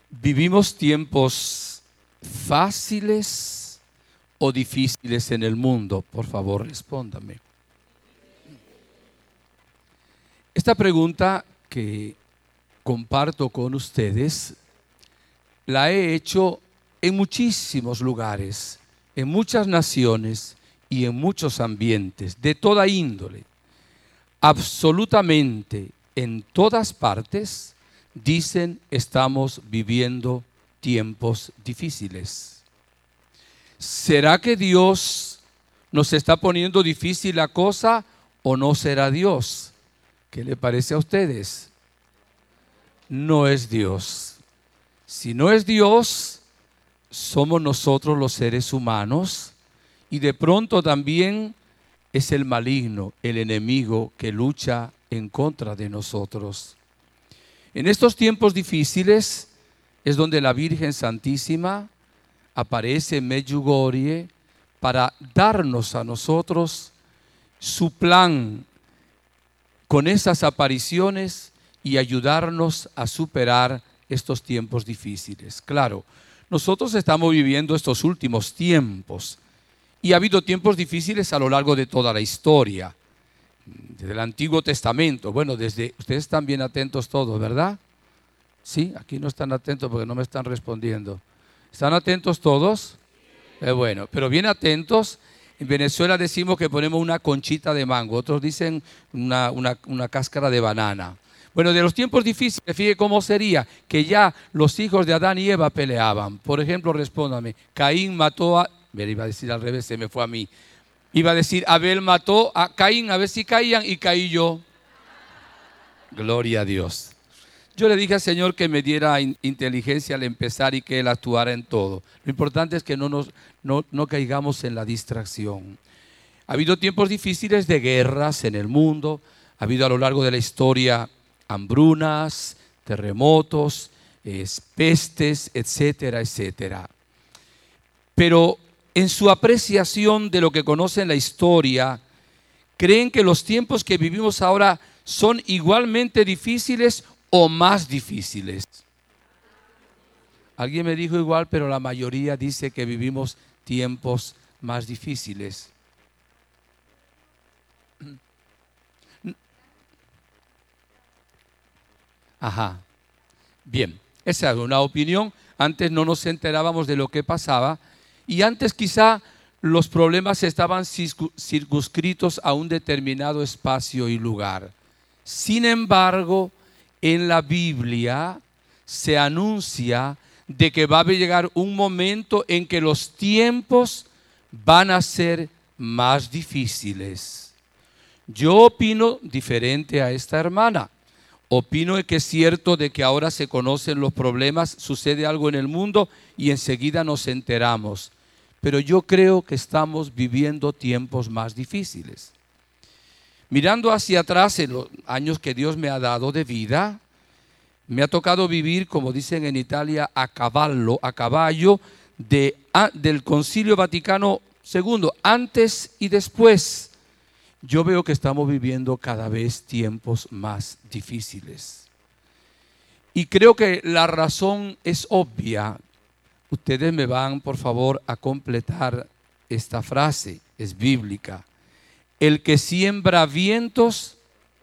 ¿Vivimos tiempos fáciles o difíciles en el mundo? Por favor, respóndame. Esta pregunta que comparto con ustedes la he hecho en muchísimos lugares, en muchas naciones y en muchos ambientes, de toda índole. Absolutamente en todas partes dicen estamos viviendo tiempos difíciles. ¿Será que Dios nos está poniendo difícil la cosa o no será Dios? ¿Qué le parece a ustedes? No es Dios. Si no es Dios, somos nosotros los seres humanos y de pronto también es el maligno, el enemigo que lucha en contra de nosotros. En estos tiempos difíciles es donde la Virgen Santísima aparece en Medjugorje para darnos a nosotros su plan con esas apariciones y ayudarnos a superar estos tiempos difíciles. Claro, nosotros estamos viviendo estos últimos tiempos y ha habido tiempos difíciles a lo largo de toda la historia. Desde el Antiguo Testamento, ustedes están bien atentos todos, ¿verdad? Sí, aquí no están atentos porque no me están respondiendo. ¿Están atentos todos? Bueno, pero bien atentos. En Venezuela decimos que ponemos una conchita de mango, otros dicen una cáscara de banana. Bueno, de los tiempos difíciles, fíjate cómo sería que ya los hijos de Adán y Eva peleaban. Por ejemplo, respóndame, Caín mató a... Iba a decir al revés, se me fue a mí. Iba a decir, Abel mató a Caín, a ver si caían, y caí yo. Gloria a Dios. Yo le dije al Señor que me diera inteligencia al empezar y que Él actuara en todo. Lo importante es que no caigamos en la distracción. Ha habido tiempos difíciles de guerras en el mundo. Ha habido a lo largo de la historia hambrunas, terremotos, pestes, etcétera, etcétera. Pero en su apreciación de lo que conocen la historia, ¿creen que los tiempos que vivimos ahora son igualmente difíciles o más difíciles? Alguien me dijo igual, pero la mayoría dice que vivimos tiempos más difíciles. Ajá. Bien, esa es una opinión. Antes no nos enterábamos de lo que pasaba y antes quizá los problemas estaban circunscritos a un determinado espacio y lugar. Sin embargo, en la Biblia se anuncia de que va a llegar un momento en que los tiempos van a ser más difíciles. Yo opino diferente a esta hermana. Opino que es cierto de que ahora se conocen los problemas, sucede algo en el mundo y enseguida nos enteramos. Pero yo creo que estamos viviendo tiempos más difíciles. Mirando hacia atrás en los años que Dios me ha dado de vida, me ha tocado vivir, como dicen en Italia, a caballo del Concilio Vaticano II, antes y después. Yo veo que estamos viviendo cada vez tiempos más difíciles. Y creo que la razón es obvia. Ustedes me van, por favor, a completar esta frase, es bíblica. El que siembra vientos.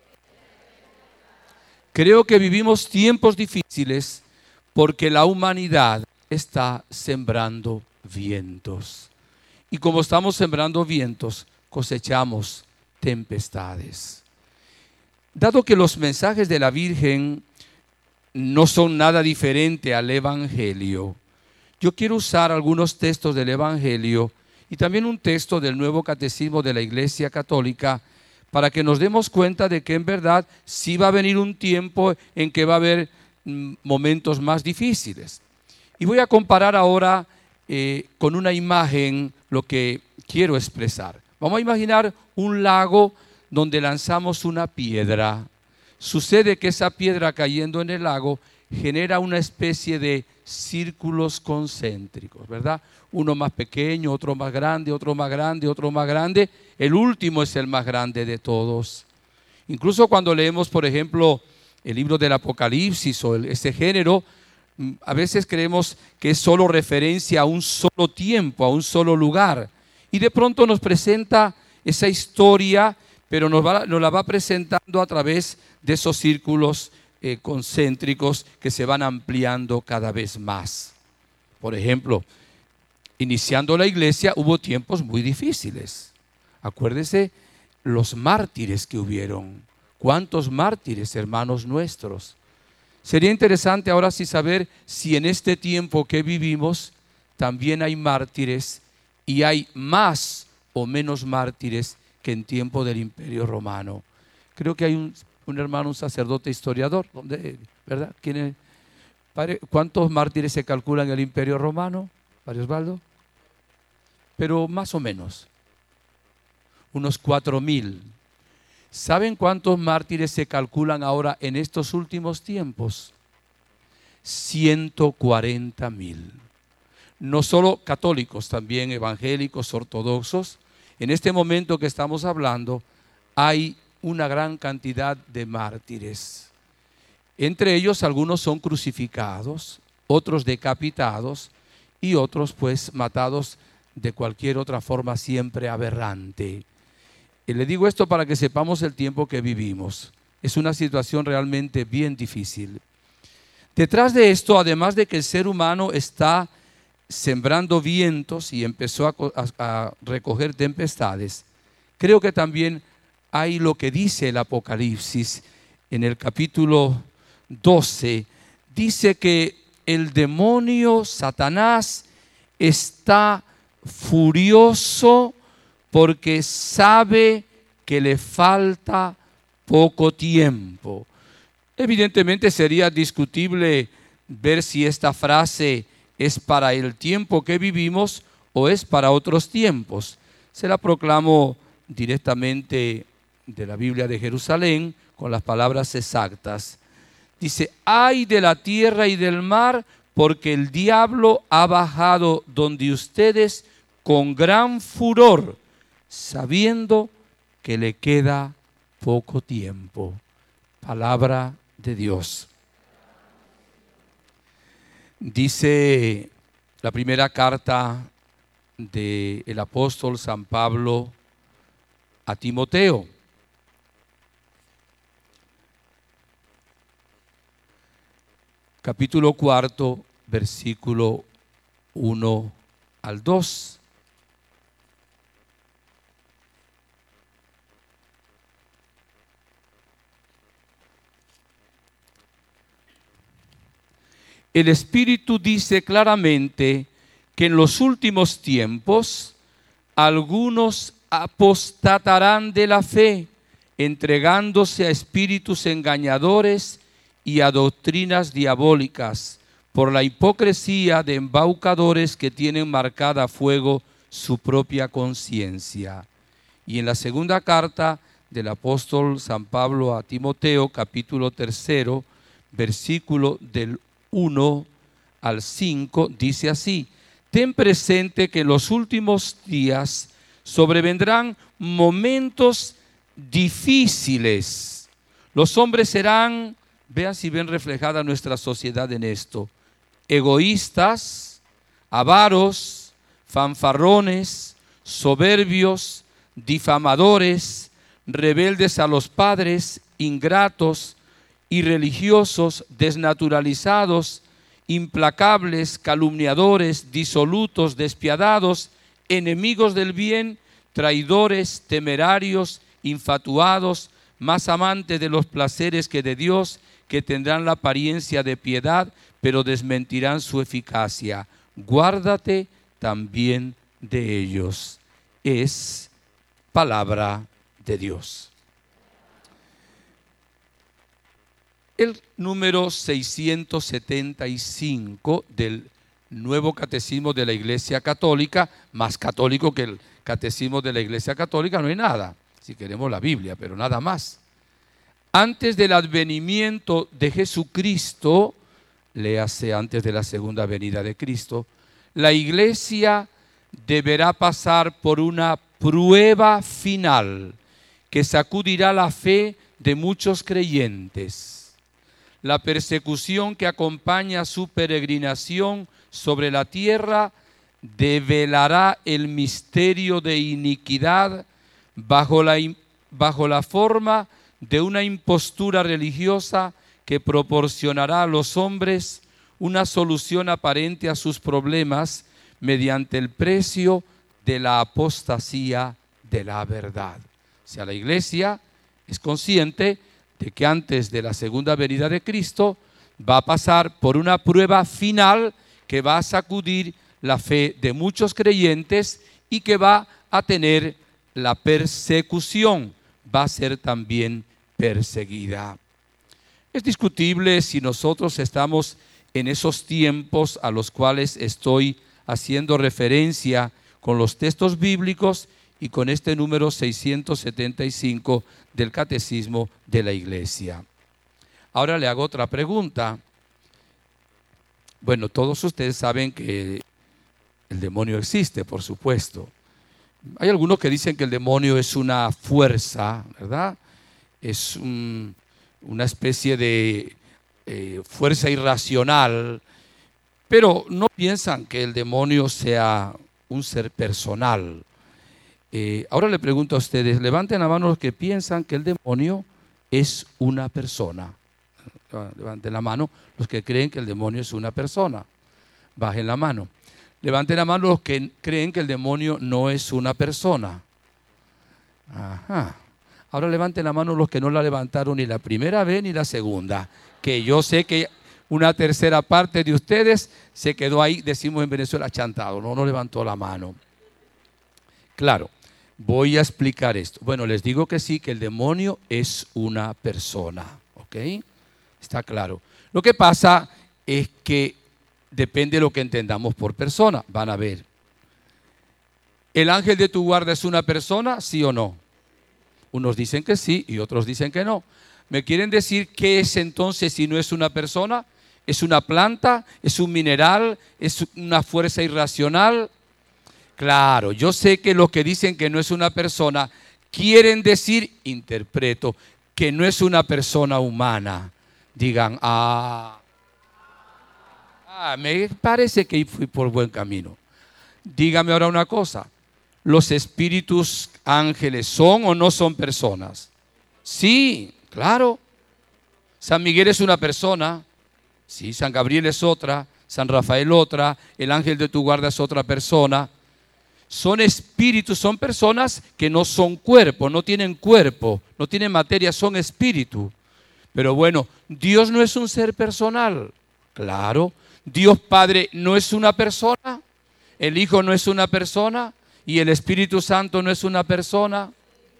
Creo que vivimos tiempos difíciles porque la humanidad está sembrando vientos. Y como estamos sembrando vientos, cosechamos tempestades. Dado que los mensajes de la Virgen no son nada diferente al Evangelio, yo quiero usar algunos textos del Evangelio y también un texto del Nuevo Catecismo de la Iglesia Católica para que nos demos cuenta de que en verdad sí va a venir un tiempo en que va a haber momentos más difíciles. Y voy a comparar ahora con una imagen lo que quiero expresar. Vamos a imaginar un lago donde lanzamos una piedra. Sucede que esa piedra cayendo en el lago genera una especie de círculos concéntricos, ¿verdad? Uno más pequeño, otro más grande, otro más grande, otro más grande. El último es el más grande de todos. Incluso cuando leemos, por ejemplo, el libro del Apocalipsis o ese género, A veces creemos que es solo referencia a un solo tiempo, a un solo lugar. Y de pronto nos presenta esa historia, pero nos la va presentando a través de esos círculos concéntricos que se van ampliando cada vez más. Por ejemplo, iniciando la iglesia hubo tiempos muy difíciles. Acuérdese los mártires que hubieron. ¿Cuántos mártires, hermanos nuestros? Sería interesante ahora sí saber si en este tiempo que vivimos también hay mártires y hay más o menos mártires que en tiempo del Imperio Romano. Creo que hay un hermano, un sacerdote historiador, ¿verdad? ¿Quién es? Padre, ¿cuántos mártires se calculan en el Imperio Romano, Padre Osvaldo? Pero más o menos, unos 4,000. ¿Saben cuántos mártires se calculan ahora en estos últimos tiempos? 140,000. No solo católicos, también evangélicos, ortodoxos. En este momento que estamos hablando, hay una gran cantidad de mártires. Entre ellos algunos son crucificados, otros decapitados y otros pues matados de cualquier otra forma siempre aberrante. Y le digo esto para que sepamos el tiempo que vivimos. Es una situación realmente bien difícil. Detrás de esto, además de que el ser humano está sembrando vientos y empezó a recoger tempestades, creo que también hay lo que dice el Apocalipsis en el capítulo 12. Dice que el demonio Satanás está furioso porque sabe que le falta poco tiempo. Evidentemente sería discutible ver si esta frase es para el tiempo que vivimos o es para otros tiempos. Se la proclamo directamente de la Biblia de Jerusalén con las palabras exactas. Dice: ay de la tierra y del mar, porque el diablo ha bajado donde ustedes con gran furor, sabiendo que le queda poco tiempo. Palabra de Dios. Dice la primera carta del apóstol San Pablo a Timoteo. Capítulo 4, versículo 1 al 2. El Espíritu dice claramente que en los últimos tiempos algunos apostatarán de la fe, entregándose a espíritus engañadores y a doctrinas diabólicas, por la hipocresía de embaucadores que tienen marcada a fuego su propia conciencia. Y en la segunda carta del apóstol San Pablo a Timoteo, capítulo 3, versículo del 1 al 5, dice así: ten presente que en los últimos días sobrevendrán momentos difíciles. Los hombres serán, vean si ven reflejada nuestra sociedad en esto, egoístas, avaros, fanfarrones, soberbios, difamadores, rebeldes a los padres, ingratos, irreligiosos, desnaturalizados, implacables, calumniadores, disolutos, despiadados, enemigos del bien, traidores, temerarios, infatuados, más amantes de los placeres que de Dios, que tendrán la apariencia de piedad, pero desmentirán su eficacia. Guárdate también de ellos. Es palabra de Dios. El número 675 del Nuevo Catecismo de la Iglesia Católica, más católico que el Catecismo de la Iglesia Católica no hay nada, si queremos la Biblia, pero nada más. Antes del advenimiento de Jesucristo, léase antes de la segunda venida de Cristo, la Iglesia deberá pasar por una prueba final que sacudirá la fe de muchos creyentes. la persecución que acompaña su peregrinación sobre la tierra develará el misterio de iniquidad bajo la forma de una impostura religiosa que proporcionará a los hombres una solución aparente a sus problemas mediante el precio de la apostasía de la verdad. O sea, la iglesia es consciente de que antes de la segunda venida de Cristo va a pasar por una prueba final que va a sacudir la fe de muchos creyentes y que va a tener la persecución, va a ser también perseguida. Es discutible si nosotros estamos en esos tiempos a los cuales estoy haciendo referencia con los textos bíblicos y con este número 675 del Catecismo de la Iglesia. Ahora le hago otra pregunta. Bueno, todos ustedes saben que el demonio existe, por supuesto. Hay algunos que dicen que el demonio es una fuerza, ¿verdad? Es una especie de fuerza irracional, pero no piensan que el demonio sea un ser personal. Ahora le pregunto a ustedes, levanten la mano los que piensan que el demonio es una persona. Levanten la mano los que creen que el demonio es una persona. Bajen la mano. Levanten la mano los que creen que el demonio no es una persona. Ajá. Ahora levanten la mano los que no la levantaron ni la primera vez ni la segunda. Que yo sé que una tercera parte de ustedes se quedó ahí, decimos en Venezuela, chantado. No levantó la mano. Claro, voy a explicar esto. Bueno, les digo que sí, que el demonio es una persona. ¿Ok? Está claro. Lo que pasa es que depende de lo que entendamos por persona. Van a ver. ¿El ángel de tu guarda es una persona? ¿Sí o no? Unos dicen que sí y otros dicen que no. ¿Me quieren decir qué es entonces si no es una persona? ¿Es una planta? ¿Es un mineral? ¿Es una fuerza irracional? Claro, yo sé que los que dicen que no es una persona quieren decir, interpreto, que no es una persona humana. Digan, me parece que fui por buen camino. Dígame ahora una cosa. ¿Los espíritus ángeles son o no son personas? Sí, claro. San Miguel es una persona. Sí, San Gabriel es otra. San Rafael otra. El ángel de tu guarda es otra persona. Son espíritus, son personas que no son cuerpo, no tienen materia, son espíritu. Pero bueno, Dios no es un ser personal. Claro. Dios Padre no es una persona. El Hijo no es una persona. ¿Y el Espíritu Santo no es una persona?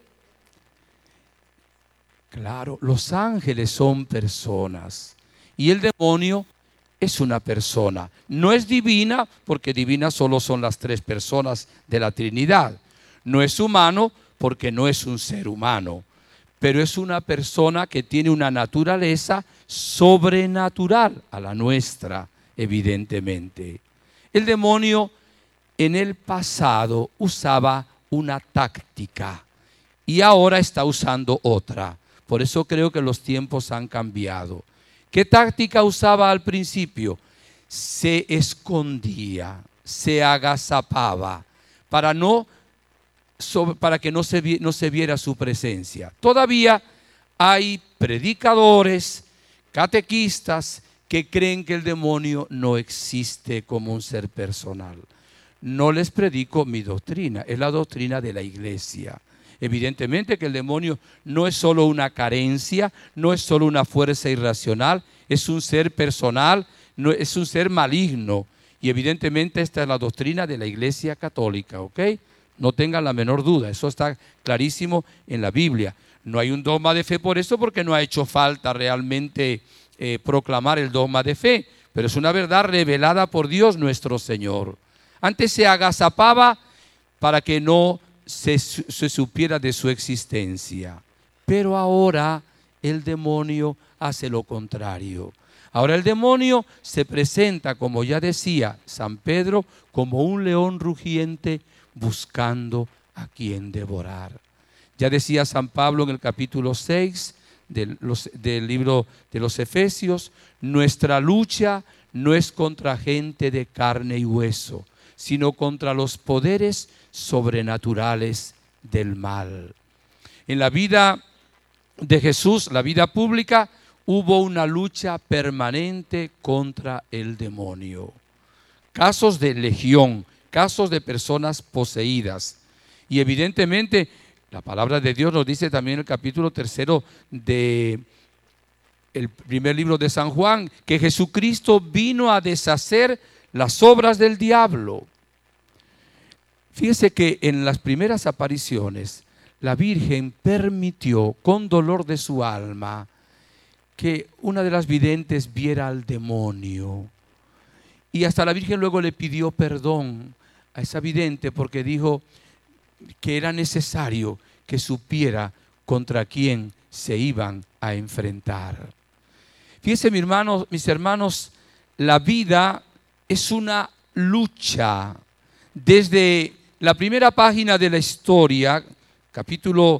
Claro, los ángeles son personas. Y el demonio es una persona. No es divina, porque divinas solo son las tres personas de la Trinidad. No es humano, porque no es un ser humano. Pero es una persona que tiene una naturaleza sobrenatural a la nuestra, evidentemente. El demonio en el pasado usaba una táctica y ahora está usando otra. Por eso creo que los tiempos han cambiado. ¿Qué táctica usaba al principio? Se escondía, se agazapaba para que no se viera su presencia. Todavía hay predicadores, catequistas que creen que el demonio no existe como un ser personal. No les predico mi doctrina, es la doctrina de la iglesia. Evidentemente que el demonio no es solo una carencia, no es solo una fuerza irracional, es un ser personal, no, es un ser maligno. Y evidentemente esta es la doctrina de la Iglesia Católica, ¿ok? No tengan la menor duda, eso está clarísimo en la Biblia. No hay un dogma de fe por eso, porque no ha hecho falta realmente proclamar el dogma de fe, pero es una verdad revelada por Dios nuestro Señor. Antes se agazapaba para que no se supiera de su existencia, pero ahora el demonio hace lo contrario. Ahora el demonio se presenta, como ya decía San Pedro, como un león rugiente buscando a quien devorar. Ya decía San Pablo en el capítulo 6 del libro de los Efesios, nuestra lucha no es contra gente de carne y hueso, sino contra los poderes sobrenaturales del mal. En la vida de Jesús, la vida pública, hubo una lucha permanente contra el demonio. Casos de legión, casos de personas poseídas. Y evidentemente la palabra de Dios nos dice también en el capítulo 3 de el primer libro de San Juan, que Jesucristo vino a deshacer las obras del diablo. Fíjese que en las primeras apariciones la Virgen permitió, con dolor de su alma, que una de las videntes viera al demonio. Y hasta la Virgen luego le pidió perdón a esa vidente porque dijo que era necesario que supiera contra quién se iban a enfrentar. Fíjense, mis hermanos, la vida es una lucha. Desde la primera página de la historia, capítulo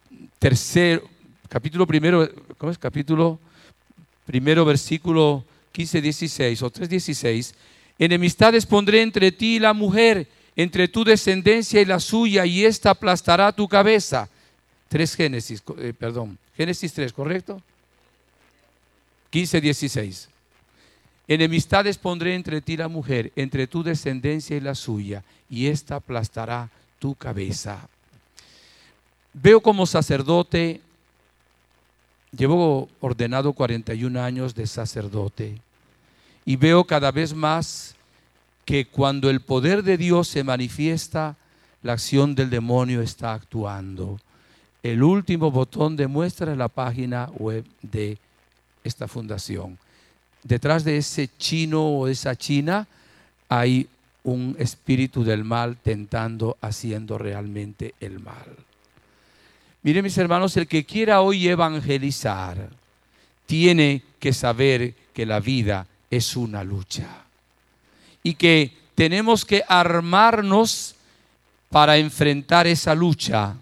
primero, versículo 15-16 o 3-16, enemistades pondré entre ti y la mujer, entre tu descendencia y la suya, y ésta aplastará tu cabeza. Génesis 3, ¿correcto? 15-16. Enemistades pondré entre ti y la mujer, entre tu descendencia y la suya, y ésta aplastará tu cabeza. Veo como sacerdote, llevo ordenado 41 años de sacerdote, y veo cada vez más que cuando el poder de Dios se manifiesta, la acción del demonio está actuando. El último botón de muestra es la página web de esta fundación. Detrás de ese chino o esa china hay un espíritu del mal tentando, haciendo realmente el mal. Miren, mis hermanos, el que quiera hoy evangelizar tiene que saber que la vida es una lucha y que tenemos que armarnos para enfrentar esa lucha.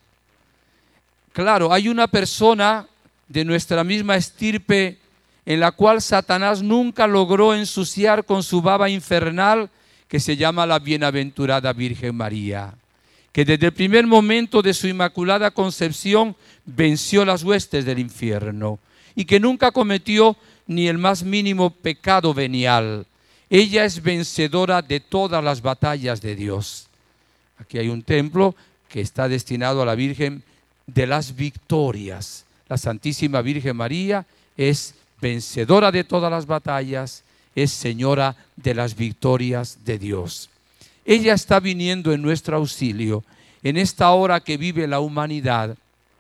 Claro, hay una persona de nuestra misma estirpe en la cual Satanás nunca logró ensuciar con su baba infernal, que se llama la bienaventurada Virgen María, que desde el primer momento de su inmaculada concepción venció las huestes del infierno y que nunca cometió ni el más mínimo pecado venial. Ella es vencedora de todas las batallas de Dios. Aquí hay un templo que está destinado a la Virgen de las Victorias. La Santísima Virgen María es vencedora de todas las batallas, es señora de las victorias de Dios. Ella está viniendo en nuestro auxilio en esta hora que vive la humanidad,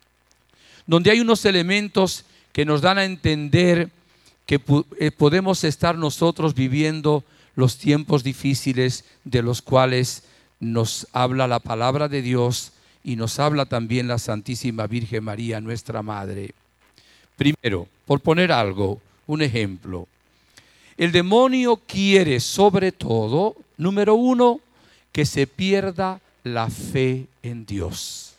donde hay unos elementos que nos dan a entender que podemos estar nosotros viviendo los tiempos difíciles de los cuales nos habla la palabra de Dios y nos habla también la Santísima Virgen María, nuestra Madre. Primero, por poner algo, un ejemplo, el demonio quiere sobre todo, número uno, que se pierda la fe en Dios.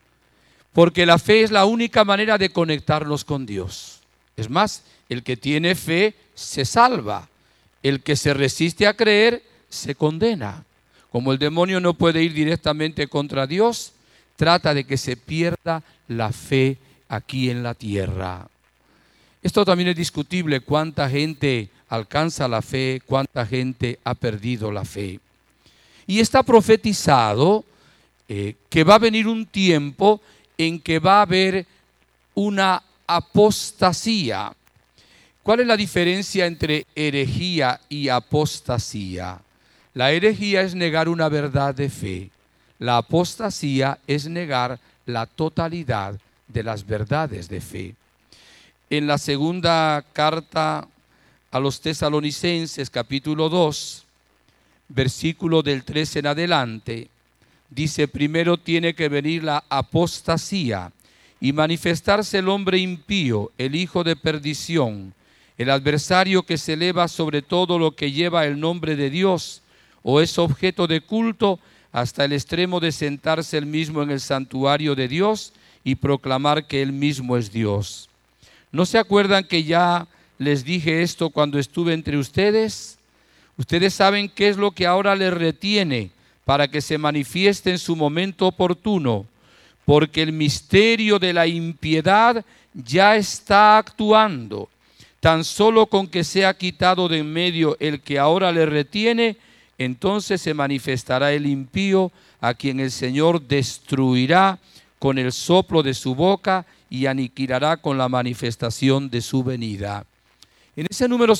Porque la fe es la única manera de conectarnos con Dios. Es más, el que tiene fe se salva. El que se resiste a creer se condena. Como el demonio no puede ir directamente contra Dios, trata de que se pierda la fe aquí en la tierra. Esto también es discutible, cuánta gente alcanza la fe, cuánta gente ha perdido la fe. Y está profetizado que va a venir un tiempo en que va a haber una apostasía. ¿Cuál es la diferencia entre herejía y apostasía? La herejía es negar una verdad de fe. La apostasía es negar la totalidad de las verdades de fe. En la segunda carta a los Tesalonicenses, capítulo 2, versículo del 13 en adelante, dice: primero tiene que venir la apostasía y manifestarse el hombre impío, el hijo de perdición, el adversario que se eleva sobre todo lo que lleva el nombre de Dios o es objeto de culto, hasta el extremo de sentarse él mismo en el santuario de Dios y proclamar que él mismo es Dios. ¿No se acuerdan que ya les dije esto cuando estuve entre ustedes? Ustedes saben qué es lo que ahora les retiene para que se manifieste en su momento oportuno, porque el misterio de la impiedad ya está actuando. Tan solo con que sea quitado de en medio el que ahora le retiene, entonces se manifestará el impío, a quien el Señor destruirá con el soplo de su boca y aniquilará con la manifestación de su venida. En ese número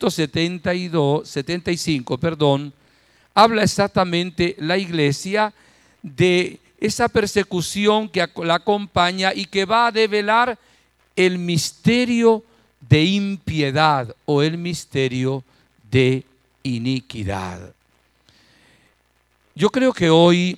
675, habla exactamente la iglesia de esa persecución que la acompaña y que va a develar el misterio de impiedad o el misterio de iniquidad. Yo creo que hoy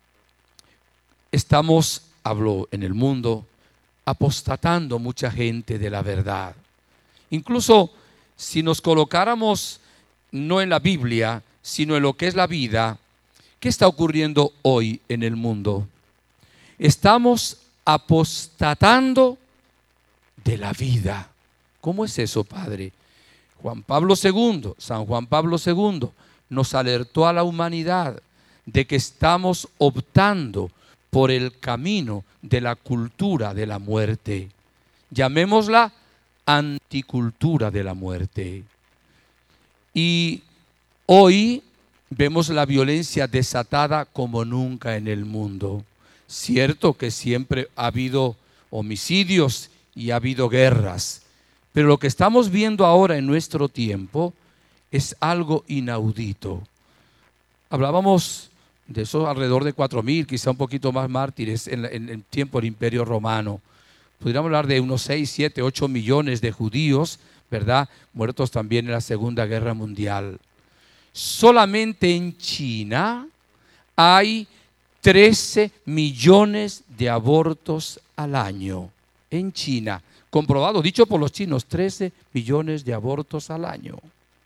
estamos, hablo en el mundo, apostatando mucha gente de la verdad. Incluso si nos colocáramos no en la Biblia, sino en lo que es la vida, ¿qué está ocurriendo hoy en el mundo? Estamos apostatando de la vida. ¿Cómo es eso, Padre? San Juan Pablo II, nos alertó a la humanidad de que estamos optando por el camino de la cultura de la muerte. Llamémosla anticultura de la muerte. Y hoy vemos la violencia desatada como nunca en el mundo. Cierto que siempre ha habido homicidios y ha habido guerras, pero lo que estamos viendo ahora en nuestro tiempo es algo inaudito. Hablábamos de esos alrededor de 4.000, quizá un poquito más mártires en el tiempo del Imperio Romano. Podríamos hablar de unos 6, 7, 8 millones de judíos, ¿verdad?, muertos también en la Segunda Guerra Mundial. Solamente en China hay 13 millones de abortos al año. En China, comprobado, dicho por los chinos, 13 millones de abortos al año.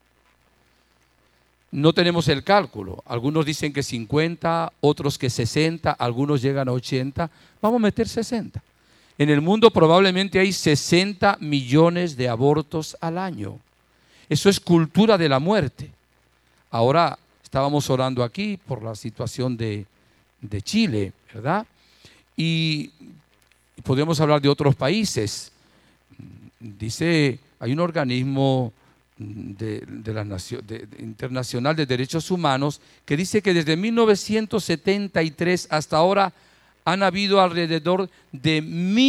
No tenemos el cálculo. Algunos dicen que 50, otros que 60, algunos llegan a 80. Vamos a meter 60. En el mundo probablemente hay 60 millones de abortos al año. Eso es cultura de la muerte. Ahora estábamos orando aquí por la situación de Chile, ¿verdad? Y podemos hablar de otros países. Dice, hay un organismo internacional de derechos humanos que dice que desde 1973 hasta ahora han habido alrededor de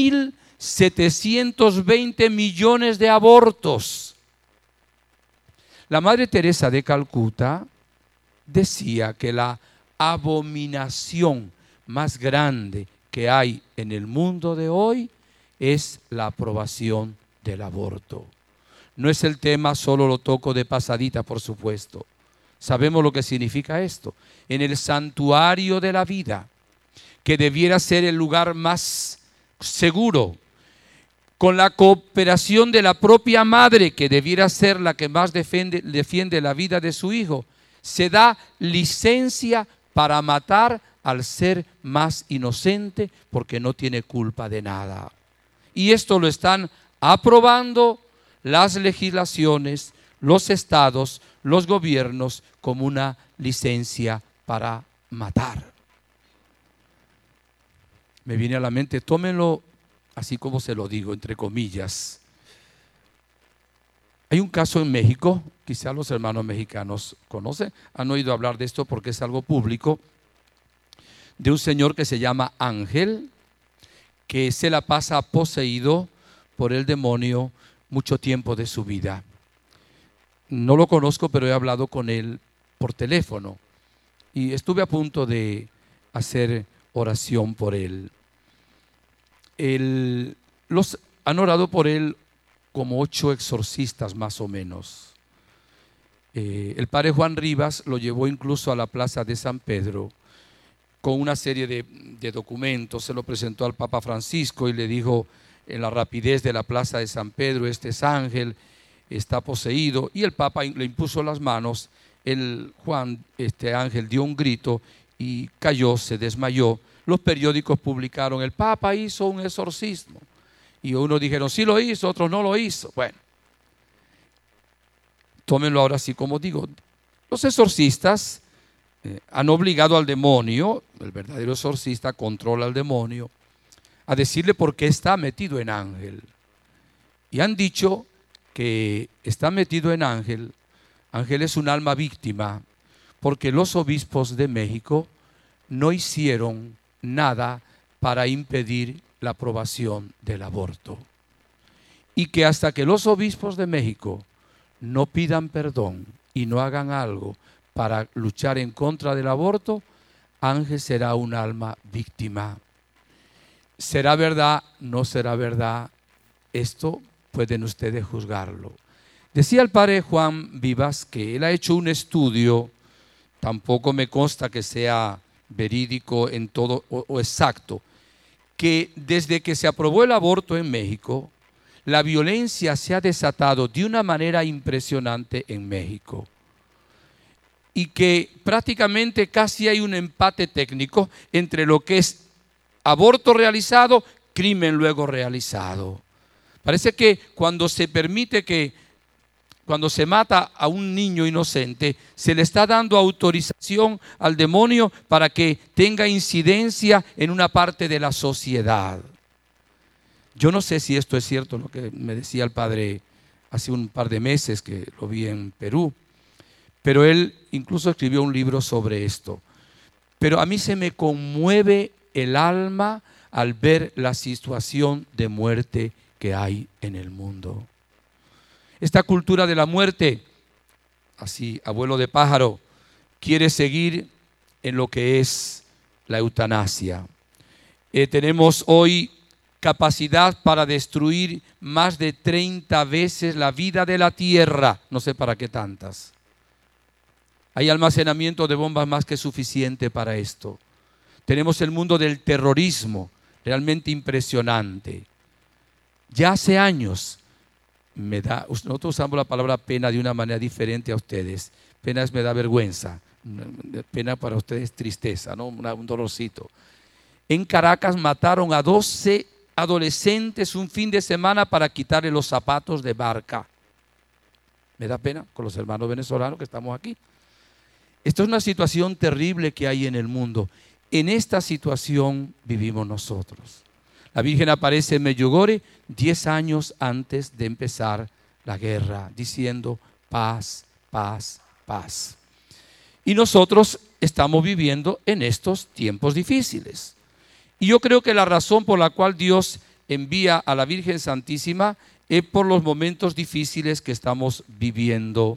1.720 millones de abortos. La Madre Teresa de Calcuta decía que la abominación más grande que hay en el mundo de hoy es la aprobación del aborto. No es el tema, solo lo toco de pasadita, por supuesto. Sabemos lo que significa esto. En el santuario de la vida, que debiera ser el lugar más seguro, con la cooperación de la propia madre, que debiera ser la que más defiende la vida de su hijo, se da licencia para matar al ser más inocente porque no tiene culpa de nada. Y esto lo están aprobando las legislaciones, los estados, los gobiernos como una licencia para matar. Me viene a la mente, tómenlo así como se lo digo, entre comillas. Hay un caso en México, quizá los hermanos mexicanos conocen, han oído hablar de esto porque es algo público, de un señor que se llama Ángel, que se la pasa poseído por el demonio mucho tiempo de su vida. No lo conozco, pero he hablado con él por teléfono y estuve a punto de hacer oración por él. Los han orado por él como 8 exorcistas más o menos. El padre Juan Rivas lo llevó incluso a la plaza de San Pedro con una serie de documentos, se lo presentó al Papa Francisco y le dijo en la rapidez de la plaza de San Pedro, este es Ángel, está poseído, y el Papa le impuso las manos, este Ángel dio un grito y cayó, se desmayó. Los periódicos publicaron, el Papa hizo un exorcismo, Y unos dijeron sí lo hizo, otros no lo hizo. Bueno, tómenlo ahora así como digo. Los exorcistas han obligado al demonio, el verdadero exorcista controla al demonio, a decirle por qué está metido en Ángel. Y han dicho que está metido en Ángel. Ángel es un alma víctima, porque los obispos de México no hicieron nada para impedir la aprobación del aborto. Y que hasta que los obispos de México no pidan perdón y no hagan algo para luchar en contra del aborto, Ángel será un alma víctima. ¿Será verdad? ¿No será verdad? Esto pueden ustedes juzgarlo. Decía el padre Juan Vivas que él ha hecho un estudio, tampoco me consta que sea verídico en todo o exacto, que desde que se aprobó el aborto en México, la violencia se ha desatado de una manera impresionante en México. Y que prácticamente casi hay un empate técnico entre lo que es aborto realizado, crimen luego realizado. Parece que cuando se permite cuando se mata a un niño inocente, se le está dando autorización al demonio para que tenga incidencia en una parte de la sociedad. Yo no sé si esto es cierto, lo que me decía el padre hace un par de meses que lo vi en Perú, pero él incluso escribió un libro sobre esto. Pero a mí se me conmueve el alma al ver la situación de muerte que hay en el mundo. Esta cultura de la muerte, así abuelo de pájaro, quiere seguir en lo que es la eutanasia. Tenemos hoy capacidad para destruir más de 30 veces la vida de la tierra, no sé para qué tantas. Hay almacenamiento de bombas más que suficiente para esto. Tenemos el mundo del terrorismo, realmente impresionante. Ya hace años, nosotros usamos la palabra pena de una manera diferente a ustedes. Pena me da vergüenza, pena para ustedes es tristeza, ¿no? Un dolorcito. En Caracas mataron a 12 adolescentes un fin de semana para quitarle los zapatos de barca. Me da pena con los hermanos venezolanos que estamos aquí. Esto es una situación terrible que hay en el mundo. En esta situación vivimos nosotros. La Virgen aparece en Medjugorje 10 años antes de empezar la guerra, diciendo paz, paz, paz. Y nosotros estamos viviendo en estos tiempos difíciles. Y yo creo que la razón por la cual Dios envía a la Virgen Santísima es por los momentos difíciles que estamos viviendo.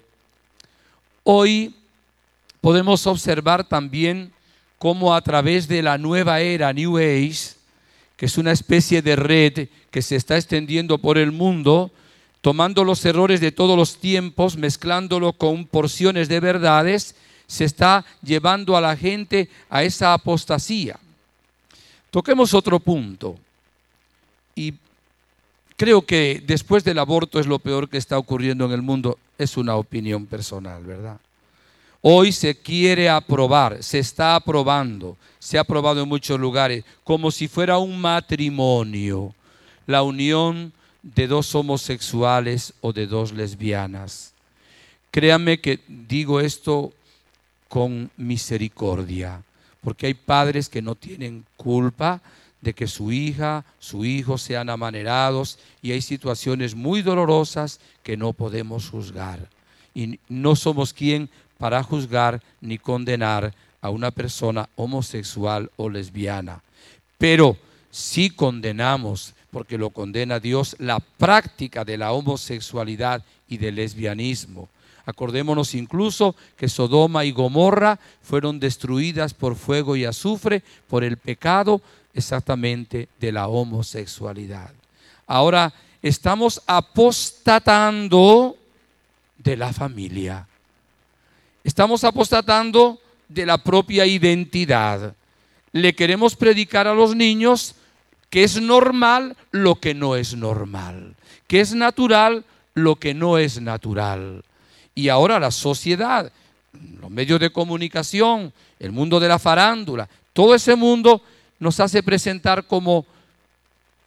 Hoy podemos observar también cómo a través de la nueva era New Age, que es una especie de red que se está extendiendo por el mundo, tomando los errores de todos los tiempos, mezclándolo con porciones de verdades, se está llevando a la gente a esa apostasía. Toquemos otro punto. Y creo que después del aborto es lo peor que está ocurriendo en el mundo. Es una opinión personal, ¿verdad? Hoy se quiere aprobar, se está aprobando, se ha aprobado en muchos lugares, como si fuera un matrimonio, la unión de dos homosexuales o de dos lesbianas. Créanme que digo esto con misericordia, porque hay padres que no tienen culpa de que su hija, su hijo sean amanerados y hay situaciones muy dolorosas que no podemos juzgar. Y no somos quien para juzgar ni condenar a una persona homosexual o lesbiana. Pero sí condenamos, porque lo condena Dios, la práctica de la homosexualidad y del lesbianismo. Acordémonos incluso que Sodoma y Gomorra fueron destruidas por fuego y azufre por el pecado exactamente de la homosexualidad. Ahora estamos apostatando de la familia. Estamos apostatando de la propia identidad. Le queremos predicar a los niños que es normal lo que no es normal, que es natural lo que no es natural. Y ahora la sociedad, los medios de comunicación, el mundo de la farándula, todo ese mundo nos hace presentar como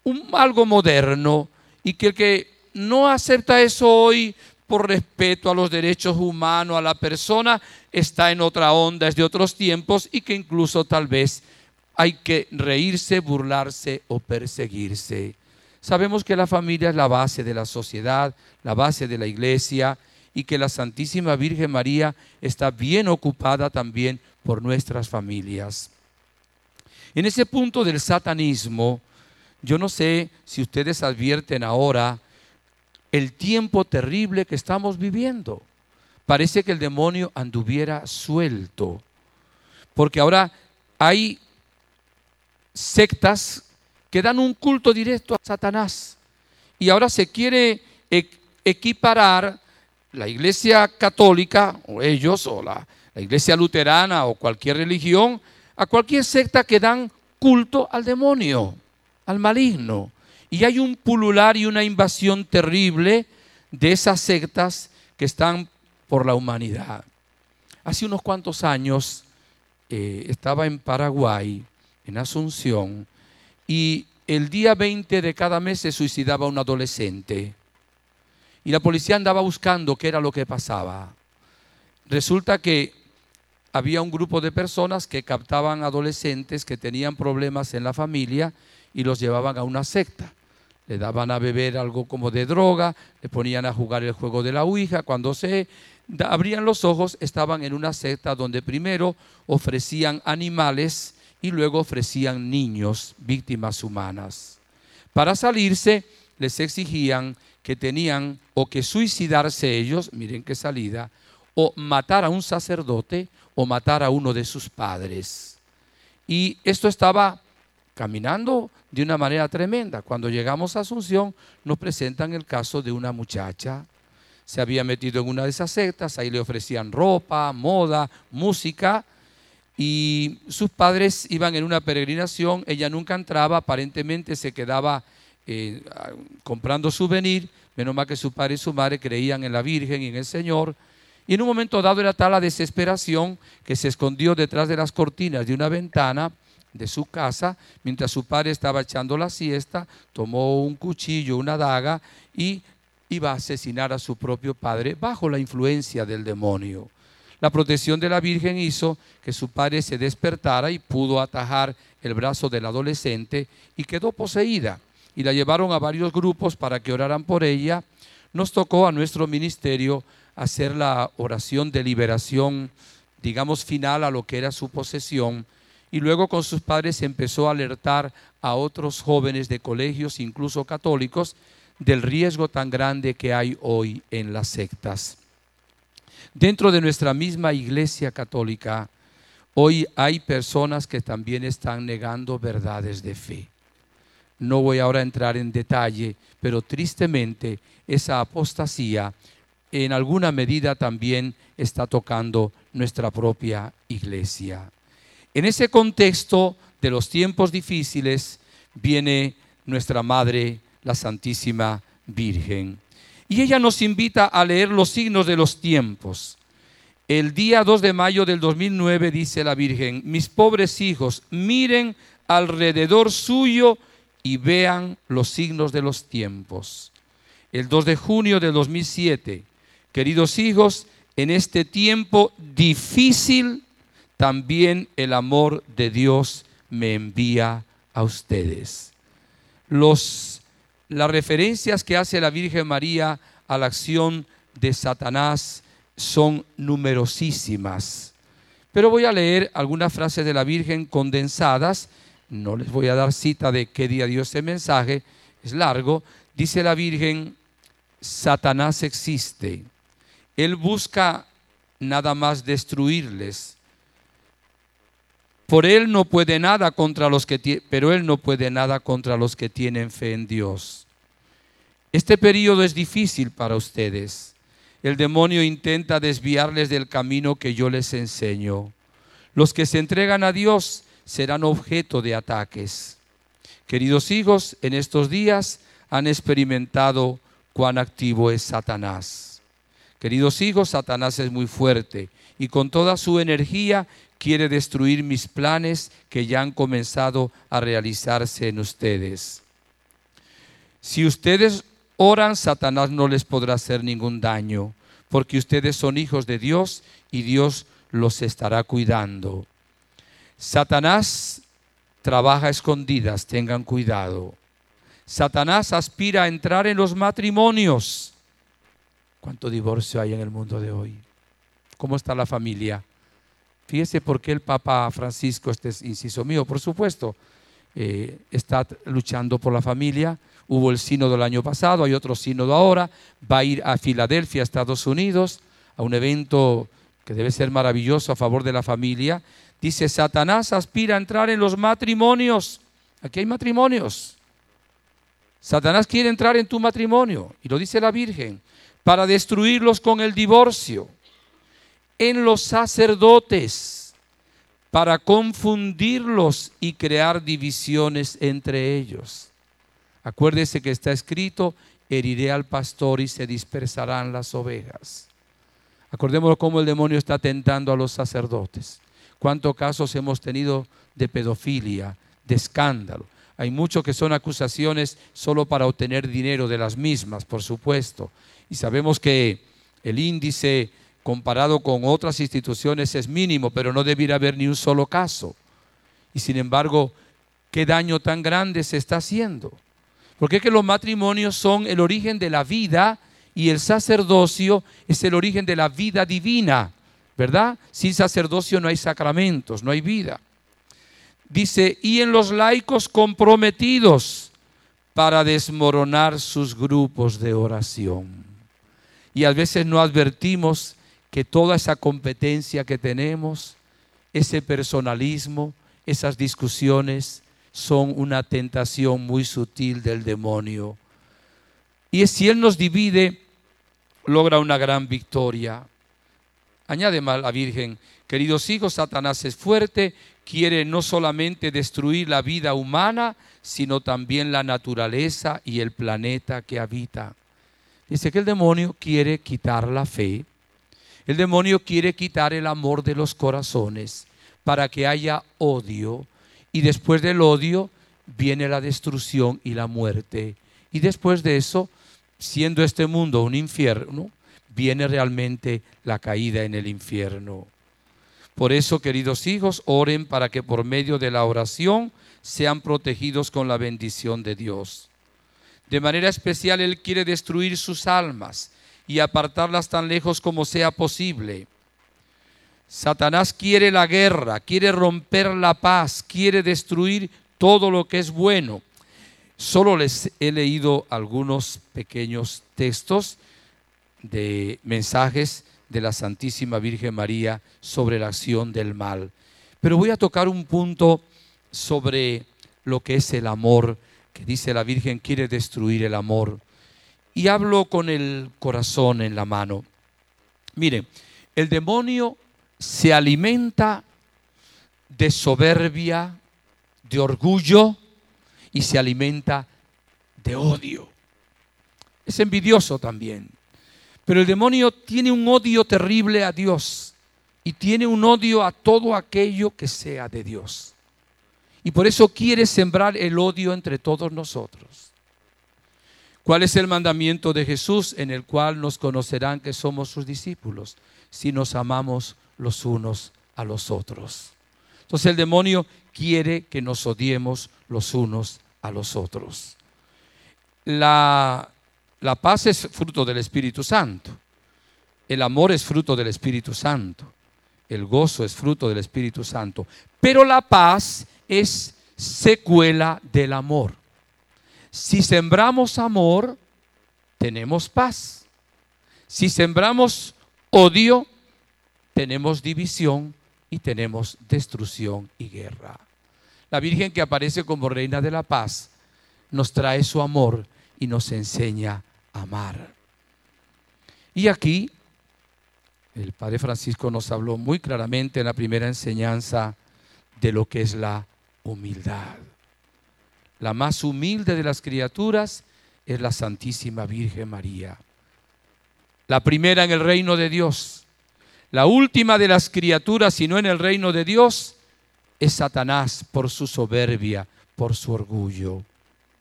algo moderno, y que el que no acepta eso hoy por respeto a los derechos humanos, a la persona, está en otra onda, es de otros tiempos, y que incluso tal vez hay que reírse, burlarse o perseguirse. Sabemos que la familia es la base de la sociedad, la base de la iglesia, y que la Santísima Virgen María está bien ocupada también por nuestras familias. En ese punto del satanismo, yo no sé si ustedes advierten ahora el tiempo terrible que estamos viviendo. Parece que el demonio anduviera suelto, porque ahora hay sectas que dan un culto directo a Satanás, y ahora se quiere equiparar la iglesia católica, o ellos, o la iglesia luterana, o cualquier religión, a cualquier secta que dan culto al demonio, al maligno. Y hay un pulular y una invasión terrible de esas sectas que están por la humanidad. Hace unos cuantos años estaba en Paraguay, en Asunción, y el día 20 de cada mes se suicidaba un adolescente. Y la policía andaba buscando qué era lo que pasaba. Resulta que había un grupo de personas que captaban adolescentes que tenían problemas en la familia y los llevaban a una secta. Le daban a beber algo como de droga, le ponían a jugar el juego de la ouija. Cuando se abrían los ojos, estaban en una secta donde primero ofrecían animales y luego ofrecían niños, víctimas humanas. Para salirse, les exigían que tenían o que suicidarse ellos, miren qué salida, o matar a un sacerdote o matar a uno de sus padres. Y esto estaba caminando de una manera tremenda. Cuando llegamos a Asunción, nos presentan el caso de una muchacha. Se había metido en una de esas sectas, ahí le ofrecían ropa, moda, música, y sus padres iban en una peregrinación. Ella nunca entraba, aparentemente se quedaba comprando souvenir. Menos mal que su padre y su madre creían en la Virgen y en el Señor. Y en un momento dado era tal la desesperación que se escondió detrás de las cortinas de una ventana de su casa, mientras su padre estaba echando la siesta, tomó un cuchillo, una daga, y iba a asesinar a su propio padre bajo la influencia del demonio. La protección de la Virgen hizo que su padre se despertara y pudo atajar el brazo del adolescente, y quedó poseída, y la llevaron a varios grupos para que oraran por ella. Nos tocó a nuestro ministerio hacer la oración de liberación, digamos, final a lo que era su posesión, y luego con sus padres empezó a alertar a otros jóvenes de colegios, incluso católicos, del riesgo tan grande que hay hoy en las sectas. Dentro de nuestra misma iglesia católica, hoy hay personas que también están negando verdades de fe. No voy ahora a entrar en detalle, pero tristemente esa apostasía en alguna medida también está tocando nuestra propia iglesia. En ese contexto de los tiempos difíciles viene nuestra Madre, la Santísima Virgen. Y ella nos invita a leer los signos de los tiempos. El día 2 de mayo del 2009 dice la Virgen: mis pobres hijos, miren alrededor suyo y vean los signos de los tiempos. El 2 de junio del 2007, queridos hijos, en este tiempo difícil, también el amor de Dios me envía a ustedes. Las referencias que hace la Virgen María a la acción de Satanás son numerosísimas. Pero voy a leer algunas frases de la Virgen condensadas. No les voy a dar cita de qué día dio este mensaje, es largo. Dice la Virgen: Satanás existe. Él busca nada más destruirles. Pero él no puede nada contra los que tienen fe en Dios. Este periodo es difícil para ustedes. El demonio intenta desviarles del camino que yo les enseño. Los que se entregan a Dios serán objeto de ataques. Queridos hijos, en estos días han experimentado cuán activo es Satanás. Queridos hijos, Satanás es muy fuerte y con toda su energía quiere destruir mis planes que ya han comenzado a realizarse en ustedes. Si ustedes oran, Satanás no les podrá hacer ningún daño, porque ustedes son hijos de Dios y Dios los estará cuidando. Satanás trabaja a escondidas, tengan cuidado. Satanás aspira a entrar en los matrimonios. ¿Cuánto divorcio hay en el mundo de hoy? ¿Cómo está la familia? Fíjese por qué el Papa Francisco, este es inciso mío, por supuesto, está luchando por la familia. Hubo el sínodo el año pasado, hay otro sínodo ahora, va a ir a Filadelfia, Estados Unidos, a un evento que debe ser maravilloso a favor de la familia. Dice, Satanás aspira a entrar en los matrimonios. Aquí hay matrimonios. Satanás quiere entrar en tu matrimonio, y lo dice la Virgen, para destruirlos con el divorcio. En los sacerdotes, para confundirlos y crear divisiones entre ellos. Acuérdese que está escrito, heriré al pastor y se dispersarán las ovejas. Acordémonos cómo el demonio está tentando a los sacerdotes. Cuántos casos hemos tenido de pedofilia, de escándalo. Hay muchos que son acusaciones solo para obtener dinero de las mismas, por supuesto. Y sabemos que el índice comparado con otras instituciones es mínimo, pero no debiera haber ni un solo caso. Y sin embargo, ¿qué daño tan grande se está haciendo? Porque es que los matrimonios son el origen de la vida y el sacerdocio es el origen de la vida divina, ¿verdad? Sin sacerdocio no hay sacramentos, no hay vida. Dice, y en los laicos comprometidos para desmoronar sus grupos de oración. Y a veces no advertimos que toda esa competencia que tenemos, ese personalismo, esas discusiones, son una tentación muy sutil del demonio. Y si Él nos divide, logra una gran victoria. Añade más la Virgen, queridos hijos, Satanás es fuerte, quiere no solamente destruir la vida humana, sino también la naturaleza y el planeta que habita. Dice que el demonio quiere quitar la fe, el demonio quiere quitar el amor de los corazones para que haya odio, y después del odio viene la destrucción y la muerte. Y después de eso, siendo este mundo un infierno, viene realmente la caída en el infierno. Por eso, queridos hijos, oren para que por medio de la oración sean protegidos con la bendición de Dios. De manera especial, Él quiere destruir sus almas y apartarlas tan lejos como sea posible. Satanás quiere la guerra, quiere romper la paz, quiere destruir todo lo que es bueno. Solo les he leído algunos pequeños textos de mensajes de la Santísima Virgen María sobre la acción del mal. Pero voy a tocar un punto sobre lo que es el amor, que dice la Virgen quiere destruir el amor. Y hablo con el corazón en la mano. Miren, el demonio se alimenta de soberbia, de orgullo y se alimenta de odio. Es envidioso también. Pero el demonio tiene un odio terrible a Dios y tiene un odio a todo aquello que sea de Dios. Y por eso quiere sembrar el odio entre todos nosotros. ¿Cuál es el mandamiento de Jesús en el cual nos conocerán que somos sus discípulos? Si nos amamos los unos a los otros. Entonces el demonio quiere que nos odiemos los unos a los otros. La paz es fruto del Espíritu Santo. El amor es fruto del Espíritu Santo. El gozo es fruto del Espíritu Santo. Pero la paz es secuela del amor. Si sembramos amor, tenemos paz. Si sembramos odio, tenemos división y tenemos destrucción y guerra. La Virgen, que aparece como Reina de la Paz, nos trae su amor y nos enseña a amar. Y aquí el Padre Francisco nos habló muy claramente en la primera enseñanza de lo que es la humildad. La más humilde de las criaturas es la Santísima Virgen María. La primera en el reino de Dios. La última de las criaturas, si no en el reino de Dios, es Satanás por su soberbia, por su orgullo.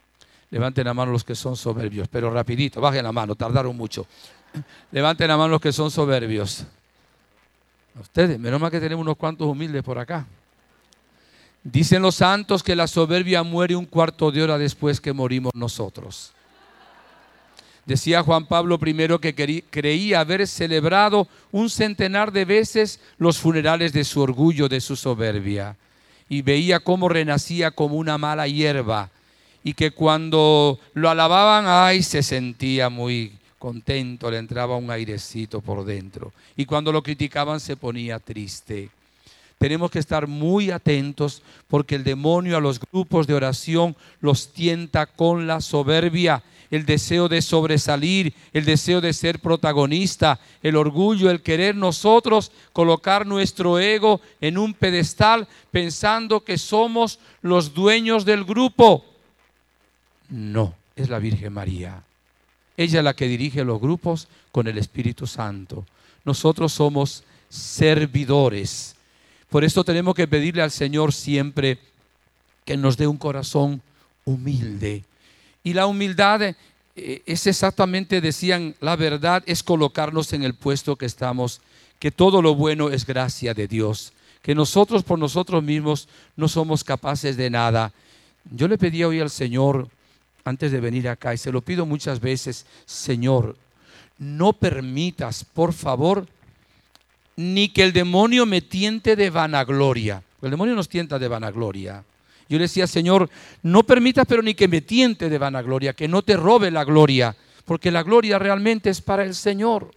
Levanten la mano los que son soberbios, pero rapidito, bajen la mano, tardaron mucho. Levanten la mano los que son soberbios. Ustedes, menos mal que tenemos unos cuantos humildes por acá. Dicen los santos que la soberbia muere un cuarto de hora después que morimos nosotros. Decía Juan Pablo I que creía haber celebrado 100 de veces los funerales de su orgullo, de su soberbia. Y veía cómo renacía como una mala hierba. Y que cuando lo alababan, ay, se sentía muy contento, le entraba un airecito por dentro. Y cuando lo criticaban se ponía triste. Tenemos que estar muy atentos porque el demonio a los grupos de oración los tienta con la soberbia, el deseo de sobresalir, el deseo de ser protagonista, el orgullo, el querer nosotros colocar nuestro ego en un pedestal pensando que somos los dueños del grupo. No, es la Virgen María. Ella es la que dirige los grupos con el Espíritu Santo. Nosotros somos servidores. Por eso tenemos que pedirle al Señor siempre que nos dé un corazón humilde. Y la humildad es exactamente, decían, la verdad es colocarnos en el puesto que estamos, que todo lo bueno es gracia de Dios, que nosotros por nosotros mismos no somos capaces de nada. Yo le pedí hoy al Señor, antes de venir acá, y se lo pido muchas veces, Señor, no permitas, por favor, ni que el demonio me tiente de vanagloria. El demonio nos tienta de vanagloria. Yo le decía, Señor, no permitas, pero ni que me tiente de vanagloria, que no te robe la gloria, porque la gloria realmente es para el Señor.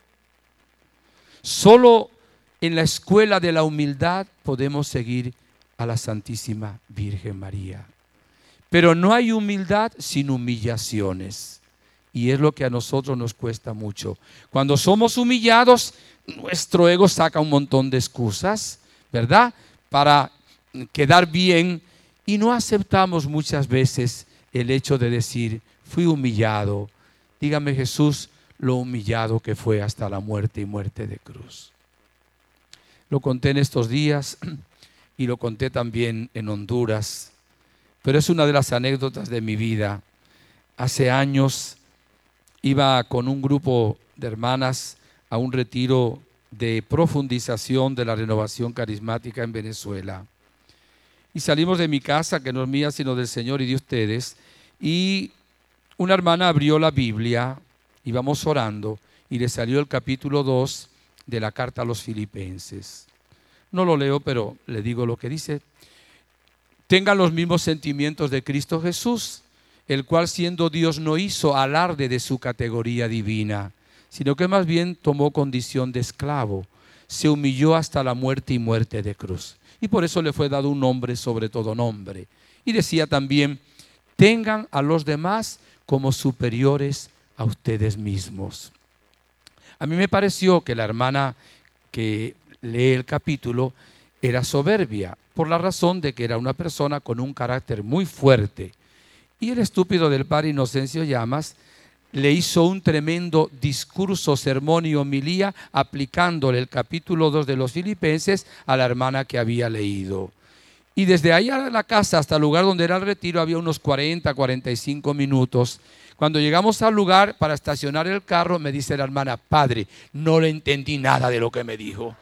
Solo en la escuela de la humildad podemos seguir a la Santísima Virgen María. Pero no hay humildad sin humillaciones. Y es lo que a nosotros nos cuesta mucho. Cuando somos humillados, nuestro ego saca un montón de excusas, ¿verdad? Para quedar bien. Y no aceptamos muchas veces el hecho de decir, fui humillado. Dígame Jesús lo humillado que fue hasta la muerte y muerte de cruz. Lo conté en estos días y lo conté también en Honduras. Pero es una de las anécdotas de mi vida. Hace años iba con un grupo de hermanas a un retiro de profundización de la renovación carismática en Venezuela. Y salimos de mi casa, que no es mía, sino del Señor y de ustedes. Y una hermana abrió la Biblia, íbamos orando, y le salió el capítulo 2 de la carta a los Filipenses. No lo leo, pero le digo lo que dice. Tengan los mismos sentimientos de Cristo Jesús, el cual siendo Dios no hizo alarde de su categoría divina, sino que más bien tomó condición de esclavo, se humilló hasta la muerte y muerte de cruz. Y por eso le fue dado un nombre sobre todo nombre. Y decía también, tengan a los demás como superiores a ustedes mismos. A mí me pareció que la hermana que lee el capítulo era soberbia, por la razón de que era una persona con un carácter muy fuerte. Y el estúpido del padre Inocencio Llamas le hizo un tremendo discurso, sermón y homilía aplicándole el capítulo 2 de los Filipenses a la hermana que había leído. Y desde ahí a la casa hasta el lugar donde era el retiro había unos 45 minutos. Cuando llegamos al lugar para estacionar el carro, me dice la hermana, padre, no le entendí nada de lo que me dijo.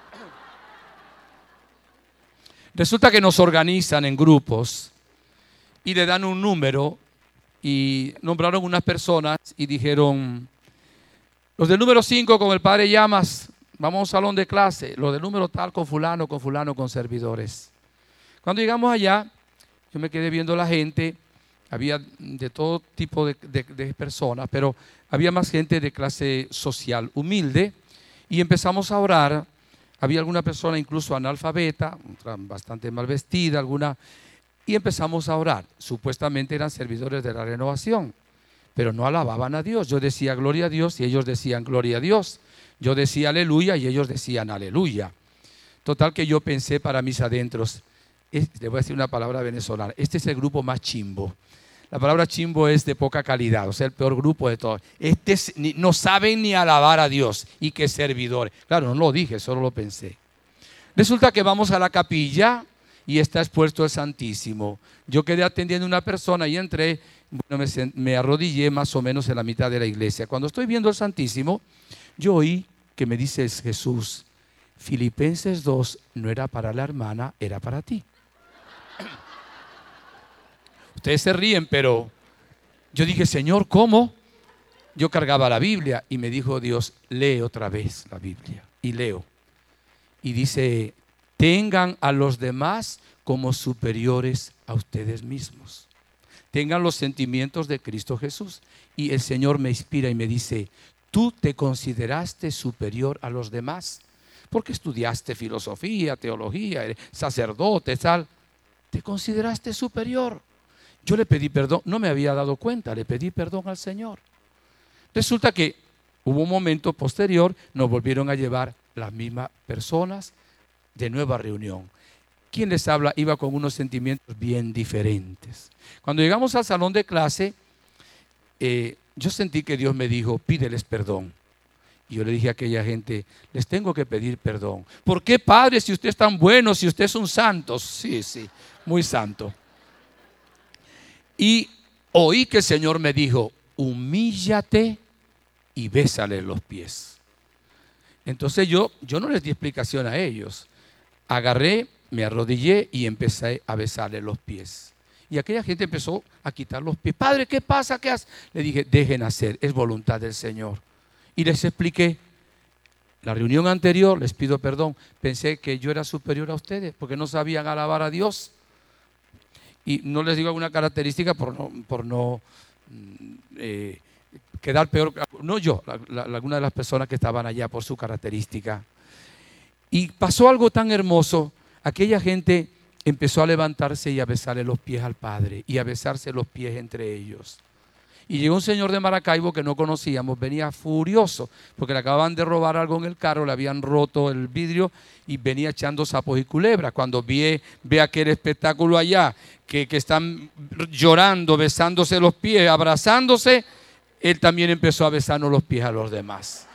Resulta que nos organizan en grupos y le dan un número y nombraron unas personas y dijeron, los del número 5 con el padre Llamas, vamos a un salón de clase, los del número tal con fulano, con servidores. Cuando llegamos allá, yo me quedé viendo la gente, había de todo tipo de personas, pero había más gente de clase social humilde y empezamos a orar. Había alguna persona incluso analfabeta, bastante mal vestida, y empezamos a orar. Supuestamente eran servidores de la renovación, pero no alababan a Dios. Yo decía gloria a Dios y ellos decían gloria a Dios. Yo decía aleluya y ellos decían aleluya. Total que yo pensé para mis adentros, le voy a decir una palabra venezolana, este es el grupo más chimbo. La palabra chimbo es de poca calidad, o sea, el peor grupo de todos. No saben ni alabar a Dios y qué servidores. Claro, no lo dije, solo lo pensé. Resulta que vamos a la capilla y está expuesto el Santísimo. Yo quedé atendiendo a una persona y entré, bueno, me arrodillé más o menos en la mitad de la iglesia. Cuando estoy viendo el Santísimo, yo oí que me dice Jesús, Filipenses 2 no era para la hermana, era para ti. Ustedes se ríen, pero yo dije, Señor, ¿cómo? Yo cargaba la Biblia y me dijo Dios, lee otra vez la Biblia. Y leo. Y dice, tengan a los demás como superiores a ustedes mismos. Tengan los sentimientos de Cristo Jesús. Y el Señor me inspira y me dice, ¿tú te consideraste superior a los demás? Porque estudiaste filosofía, teología, eres sacerdote, tal. ¿Te consideraste superior? Yo le pedí perdón, no me había dado cuenta, le pedí perdón al Señor. Resulta que hubo un momento posterior, nos volvieron a llevar las mismas personas de nueva reunión. Quien les habla iba con unos sentimientos bien diferentes. Cuando llegamos al salón de clase, yo sentí que Dios me dijo, pídeles perdón. Y yo le dije a aquella gente, les tengo que pedir perdón. ¿Por qué, padre, si usted es tan bueno, si usted es un santo? Sí, muy santo. Y oí que el Señor me dijo, humíllate y bésale los pies. Entonces yo no les di explicación a ellos. Agarré, me arrodillé y empecé a besarle los pies. Y aquella gente empezó a quitar los pies. Padre, ¿qué pasa? ¿Qué haces? Le dije, dejen hacer, es voluntad del Señor. Y les expliqué. La reunión anterior, les pido perdón, pensé que yo era superior a ustedes porque no sabían alabar a Dios. Y no les digo alguna característica por no quedar peor. No yo, alguna de las personas que estaban allá por su característica. Y pasó algo tan hermoso. Aquella gente empezó a levantarse y a besarle los pies al Padre y a besarse los pies entre ellos. Y llegó un señor de Maracaibo que no conocíamos, venía furioso porque le acababan de robar algo en el carro, le habían roto el vidrio y venía echando sapos y culebras. Cuando ve aquel espectáculo allá, que están llorando, besándose los pies, abrazándose, él también empezó a besarnos los pies a los demás.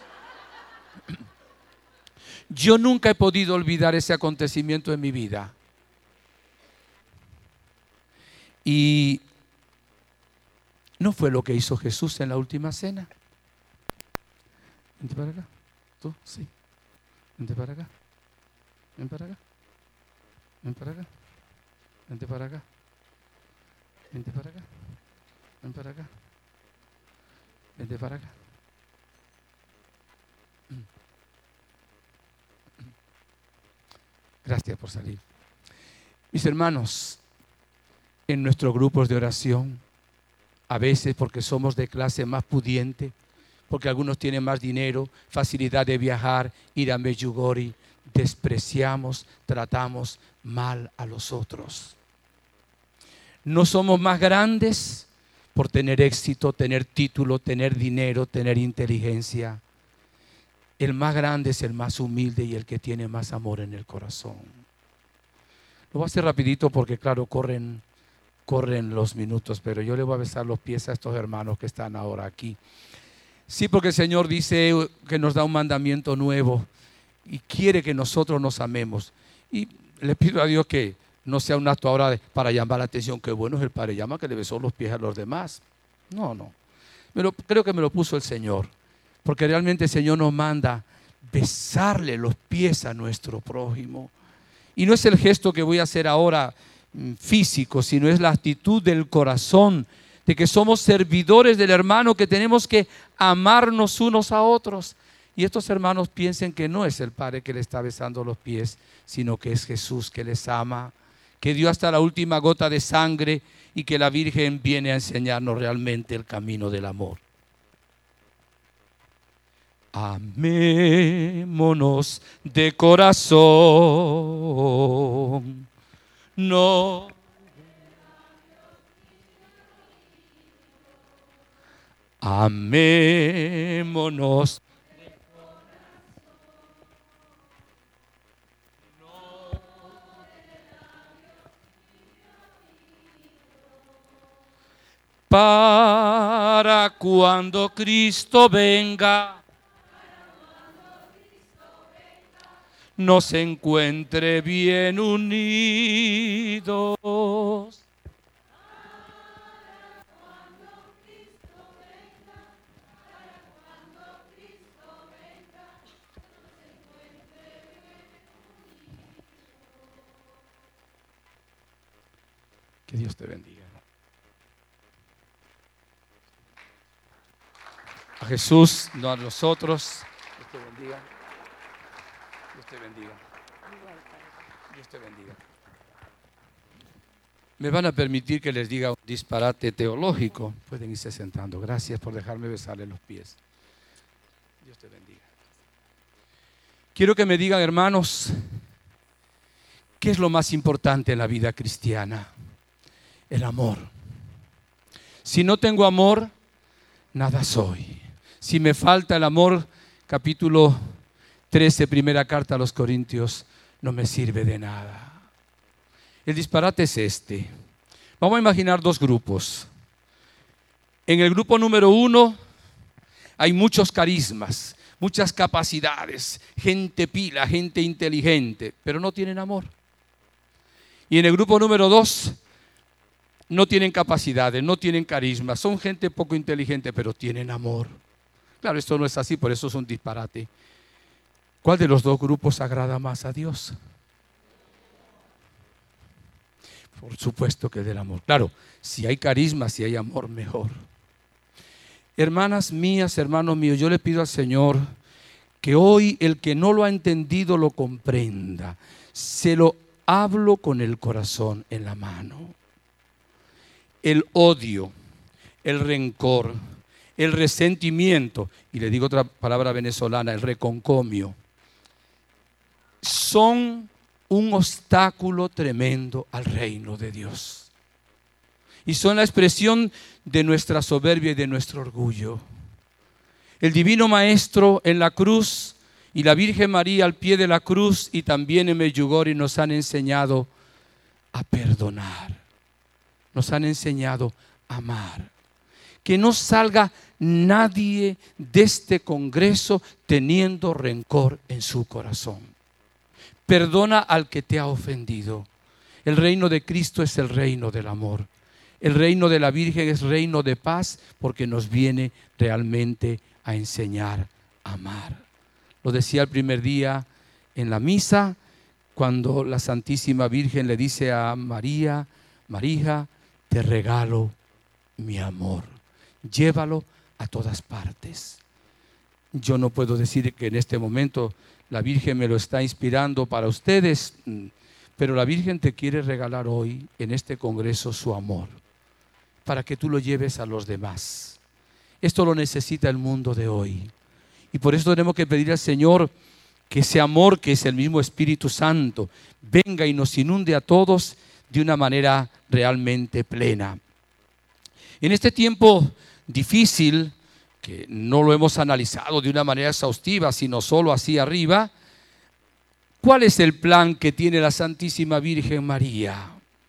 Yo nunca he podido olvidar ese acontecimiento en mi vida. Y ¿no fue lo que hizo Jesús en la última cena? Vente para acá. ¿Tú? Sí. Vente para acá. Ven para acá. Ven para acá. Vente para acá. Vente para acá. Ven para acá. Vente para acá. Gracias por salir. Mis hermanos, en nuestros grupos de oración, a veces porque somos de clase más pudiente, porque algunos tienen más dinero, facilidad de viajar, ir a Medjugorje, despreciamos, tratamos mal a los otros. No somos más grandes por tener éxito, tener título, tener dinero, tener inteligencia. El más grande es el más humilde y el que tiene más amor en el corazón. Lo voy a hacer rapidito porque claro, corren los minutos, pero yo le voy a besar los pies a estos hermanos que están ahora aquí. Sí, porque el Señor dice que nos da un mandamiento nuevo y quiere que nosotros nos amemos. Y le pido a Dios que no sea un acto ahora para llamar la atención, que bueno es el Padre llama que le besó los pies a los demás. No. Creo que me lo puso el Señor, porque realmente el Señor nos manda besarle los pies a nuestro prójimo. Y no es el gesto que voy a hacer ahora físico, sino es la actitud del corazón, de que somos servidores del hermano, que tenemos que amarnos unos a otros. Y estos hermanos piensen que no es el Padre que le está besando los pies, sino que es Jesús que les ama, que dio hasta la última gota de sangre y que la Virgen viene a enseñarnos realmente el camino del amor. Amémonos de corazón. No. Amémonos. Para cuando Cristo venga, nos encuentre bien unidos. Que Dios te bendiga. A Jesús, no a nosotros. Dios te bendiga. Dios te bendiga. Dios te bendiga. Me van a permitir que les diga un disparate teológico. Pueden irse sentando. Gracias por dejarme besarle los pies. Dios te bendiga. Quiero que me digan, hermanos, ¿qué es lo más importante en la vida cristiana? El amor. Si no tengo amor, nada soy. Si me falta el amor, capítulo 13, primera carta a los Corintios, no me sirve de nada. El disparate es este. Vamos a imaginar dos grupos. En el grupo número 1 hay muchos carismas, muchas capacidades, gente pila, gente inteligente, pero no tienen amor. Y en el grupo número 2 no tienen capacidades, no tienen carisma, son gente poco inteligente, pero tienen amor. Claro, esto no es así, por eso es un disparate. ¿Cuál de los dos grupos agrada más a Dios? Por supuesto que el del amor. Claro, si hay carisma, si hay amor, mejor. Hermanas mías, hermanos míos, yo le pido al Señor que hoy el que no lo ha entendido lo comprenda. Se lo hablo con el corazón en la mano. El odio, el rencor, el resentimiento, y le digo otra palabra venezolana, el reconcomio, son un obstáculo tremendo al reino de Dios. Y son la expresión de nuestra soberbia y de nuestro orgullo. El Divino Maestro en la cruz y la Virgen María al pie de la cruz y también en Medjugorje nos han enseñado a perdonar. Nos han enseñado a amar. Que no salga nadie de este congreso teniendo rencor en su corazón. Perdona al que te ha ofendido. El reino de Cristo es el reino del amor. El reino de la Virgen es reino de paz porque nos viene realmente a enseñar a amar. Lo decía el primer día en la misa cuando la Santísima Virgen le dice a María, María, te regalo mi amor, llévalo a todas partes. Yo no puedo decir que en este momento la Virgen me lo está inspirando para ustedes, pero la Virgen te quiere regalar hoy en este congreso su amor, para que tú lo lleves a los demás. Esto lo necesita el mundo de hoy. Y por eso tenemos que pedir al Señor que ese amor, que es el mismo Espíritu Santo, venga y nos inunde a todos de una manera realmente plena. En este tiempo difícil, que no lo hemos analizado de una manera exhaustiva, sino solo así arriba, ¿cuál es el plan que tiene la Santísima Virgen María?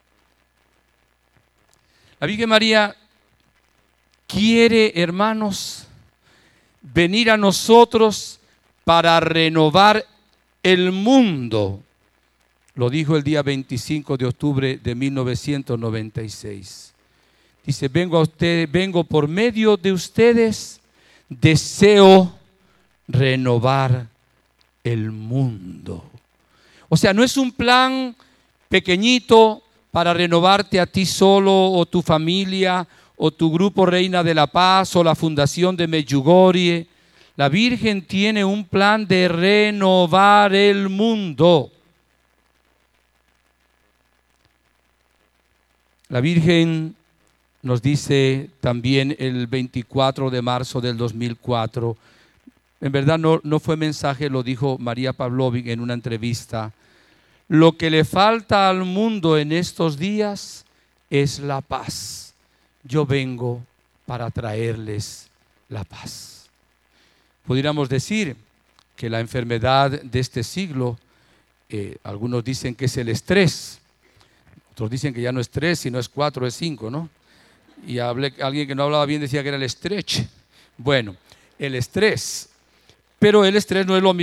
La Virgen María quiere, hermanos, venir a nosotros para renovar el mundo. Lo dijo el día 25 de octubre de 1996. Dice, vengo por medio de ustedes, deseo renovar el mundo. O sea, no es un plan pequeñito para renovarte a ti solo o tu familia o tu grupo Reina de la Paz o la Fundación de Medjugorje. La Virgen tiene un plan de renovar el mundo. La Virgen nos dice también el 24 de marzo del 2004, en verdad no fue mensaje, lo dijo María Pavlovic en una entrevista, lo que le falta al mundo en estos días es la paz. Yo vengo para traerles la paz. Pudiéramos decir que la enfermedad de este siglo, algunos dicen que es el estrés. Otros dicen que ya no es 3, sino es 4, es 5, ¿no? Y alguien que no hablaba bien decía que era el stretch. Bueno, el estrés. Pero el estrés no es lo mismo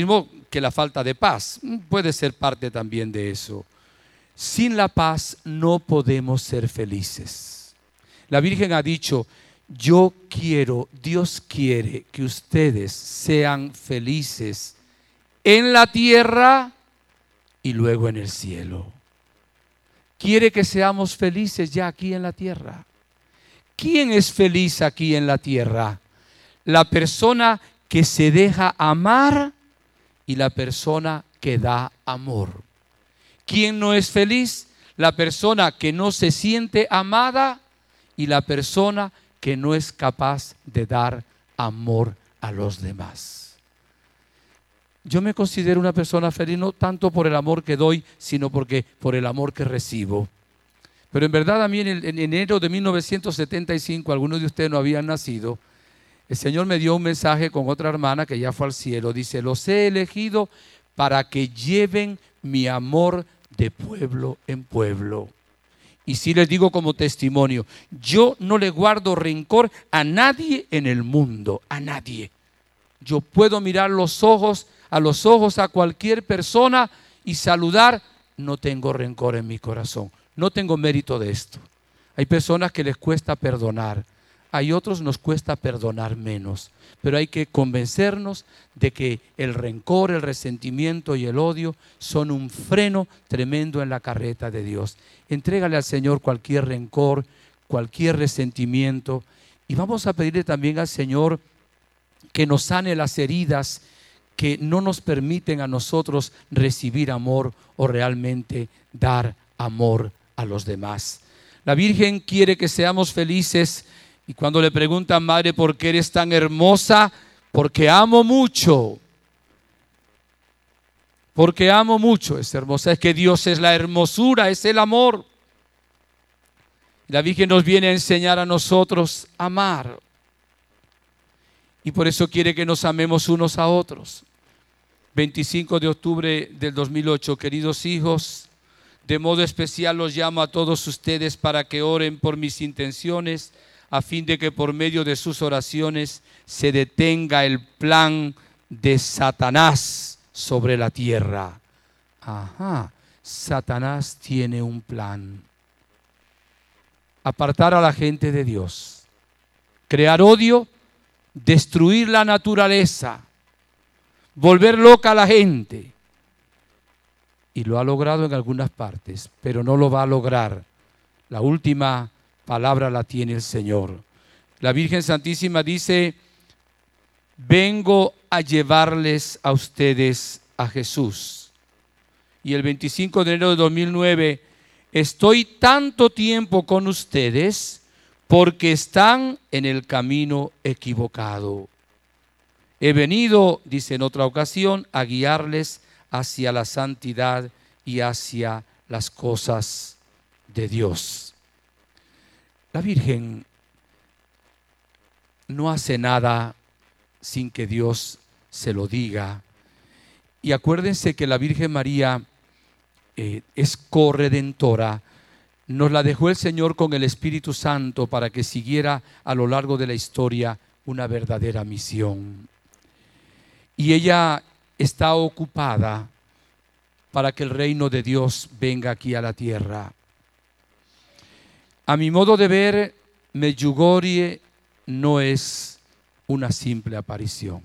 que la falta de paz puede ser parte también de eso. Sin la paz no podemos ser felices. La Virgen ha dicho, yo quiero, Dios quiere que ustedes sean felices en la tierra y luego en el cielo. Quiere que seamos felices ya aquí en la tierra. ¿Quién es feliz aquí en la tierra? La persona que se deja amar y la persona que da amor. ¿Quién no es feliz? La persona que no se siente amada y la persona que no es capaz de dar amor a los demás. Yo me considero una persona feliz no tanto por el amor que doy, sino por el amor que recibo. Pero en verdad a mí en enero de 1975, algunos de ustedes no habían nacido, el Señor me dio un mensaje con otra hermana que ya fue al cielo. Dice, los he elegido para que lleven mi amor de pueblo en pueblo. Y sí les digo como testimonio, yo no le guardo rencor a nadie en el mundo, a nadie. Yo puedo mirar a los ojos a cualquier persona y saludar, no tengo rencor en mi corazón. No tengo mérito de esto. Hay personas que les cuesta perdonar. Hay otros nos cuesta perdonar menos. Pero hay que convencernos de que el rencor, el resentimiento y el odio son un freno tremendo en la carreta de Dios. Entrégale al Señor cualquier rencor, cualquier resentimiento. Y vamos a pedirle también al Señor que nos sane las heridas que no nos permiten a nosotros recibir amor o realmente dar amor a los demás. La Virgen quiere que seamos felices y cuando le preguntan, madre, ¿por qué eres tan hermosa? Porque amo mucho. Porque amo mucho, es hermosa. Es que Dios es la hermosura, es el amor. La Virgen nos viene a enseñar a nosotros a amar. Y por eso quiere que nos amemos unos a otros. 25 de octubre del 2008, queridos hijos, de modo especial los llamo a todos ustedes para que oren por mis intenciones, a fin de que por medio de sus oraciones se detenga el plan de Satanás sobre la tierra. Ajá, Satanás tiene un plan. Apartar a la gente de Dios, crear odio, destruir la naturaleza, volver loca a la gente. Y lo ha logrado en algunas partes, pero no lo va a lograr. La última palabra la tiene el Señor. La Virgen Santísima dice, vengo a llevarles a ustedes a Jesús. Y el 25 de enero de 2009, estoy tanto tiempo con ustedes porque están en el camino equivocado. He venido, dice en otra ocasión, a guiarles hacia la santidad y hacia las cosas de Dios. La Virgen no hace nada sin que Dios se lo diga. Y acuérdense que la Virgen María es corredentora. Nos la dejó el Señor con el Espíritu Santo para que siguiera a lo largo de la historia una verdadera misión. Y ella está ocupada para que el reino de Dios venga aquí a la tierra. A mi modo de ver, Medjugorje no es una simple aparición.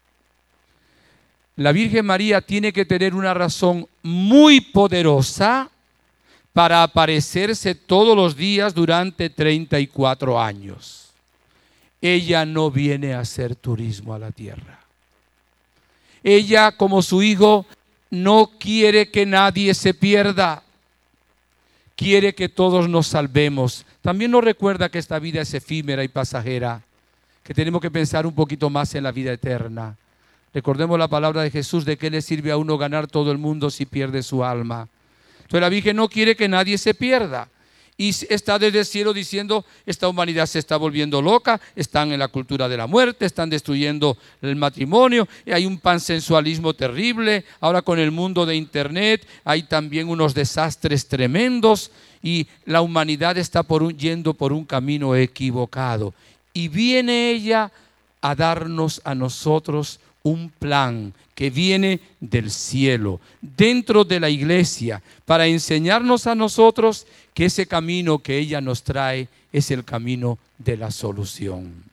La Virgen María tiene que tener una razón muy poderosa para aparecerse todos los días durante 34 años. Ella no viene a hacer turismo a la tierra. Ella, como su hijo, no quiere que nadie se pierda. Quiere que todos nos salvemos. También nos recuerda que esta vida es efímera y pasajera, que tenemos que pensar un poquito más en la vida eterna. Recordemos la palabra de Jesús, de qué le sirve a uno ganar todo el mundo si pierde su alma. Entonces la Virgen no quiere que nadie se pierda. Y está desde el cielo diciendo, esta humanidad se está volviendo loca, están en la cultura de la muerte, están destruyendo el matrimonio, y hay un pansensualismo terrible. Ahora con el mundo de internet hay también unos desastres tremendos y la humanidad está yendo por un camino equivocado. Y viene ella a darnos a nosotros un plan que viene del cielo, dentro de la iglesia, para enseñarnos a nosotros que ese camino que ella nos trae es el camino de la solución.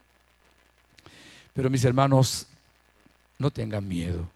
Pero mis hermanos, no tengan miedo.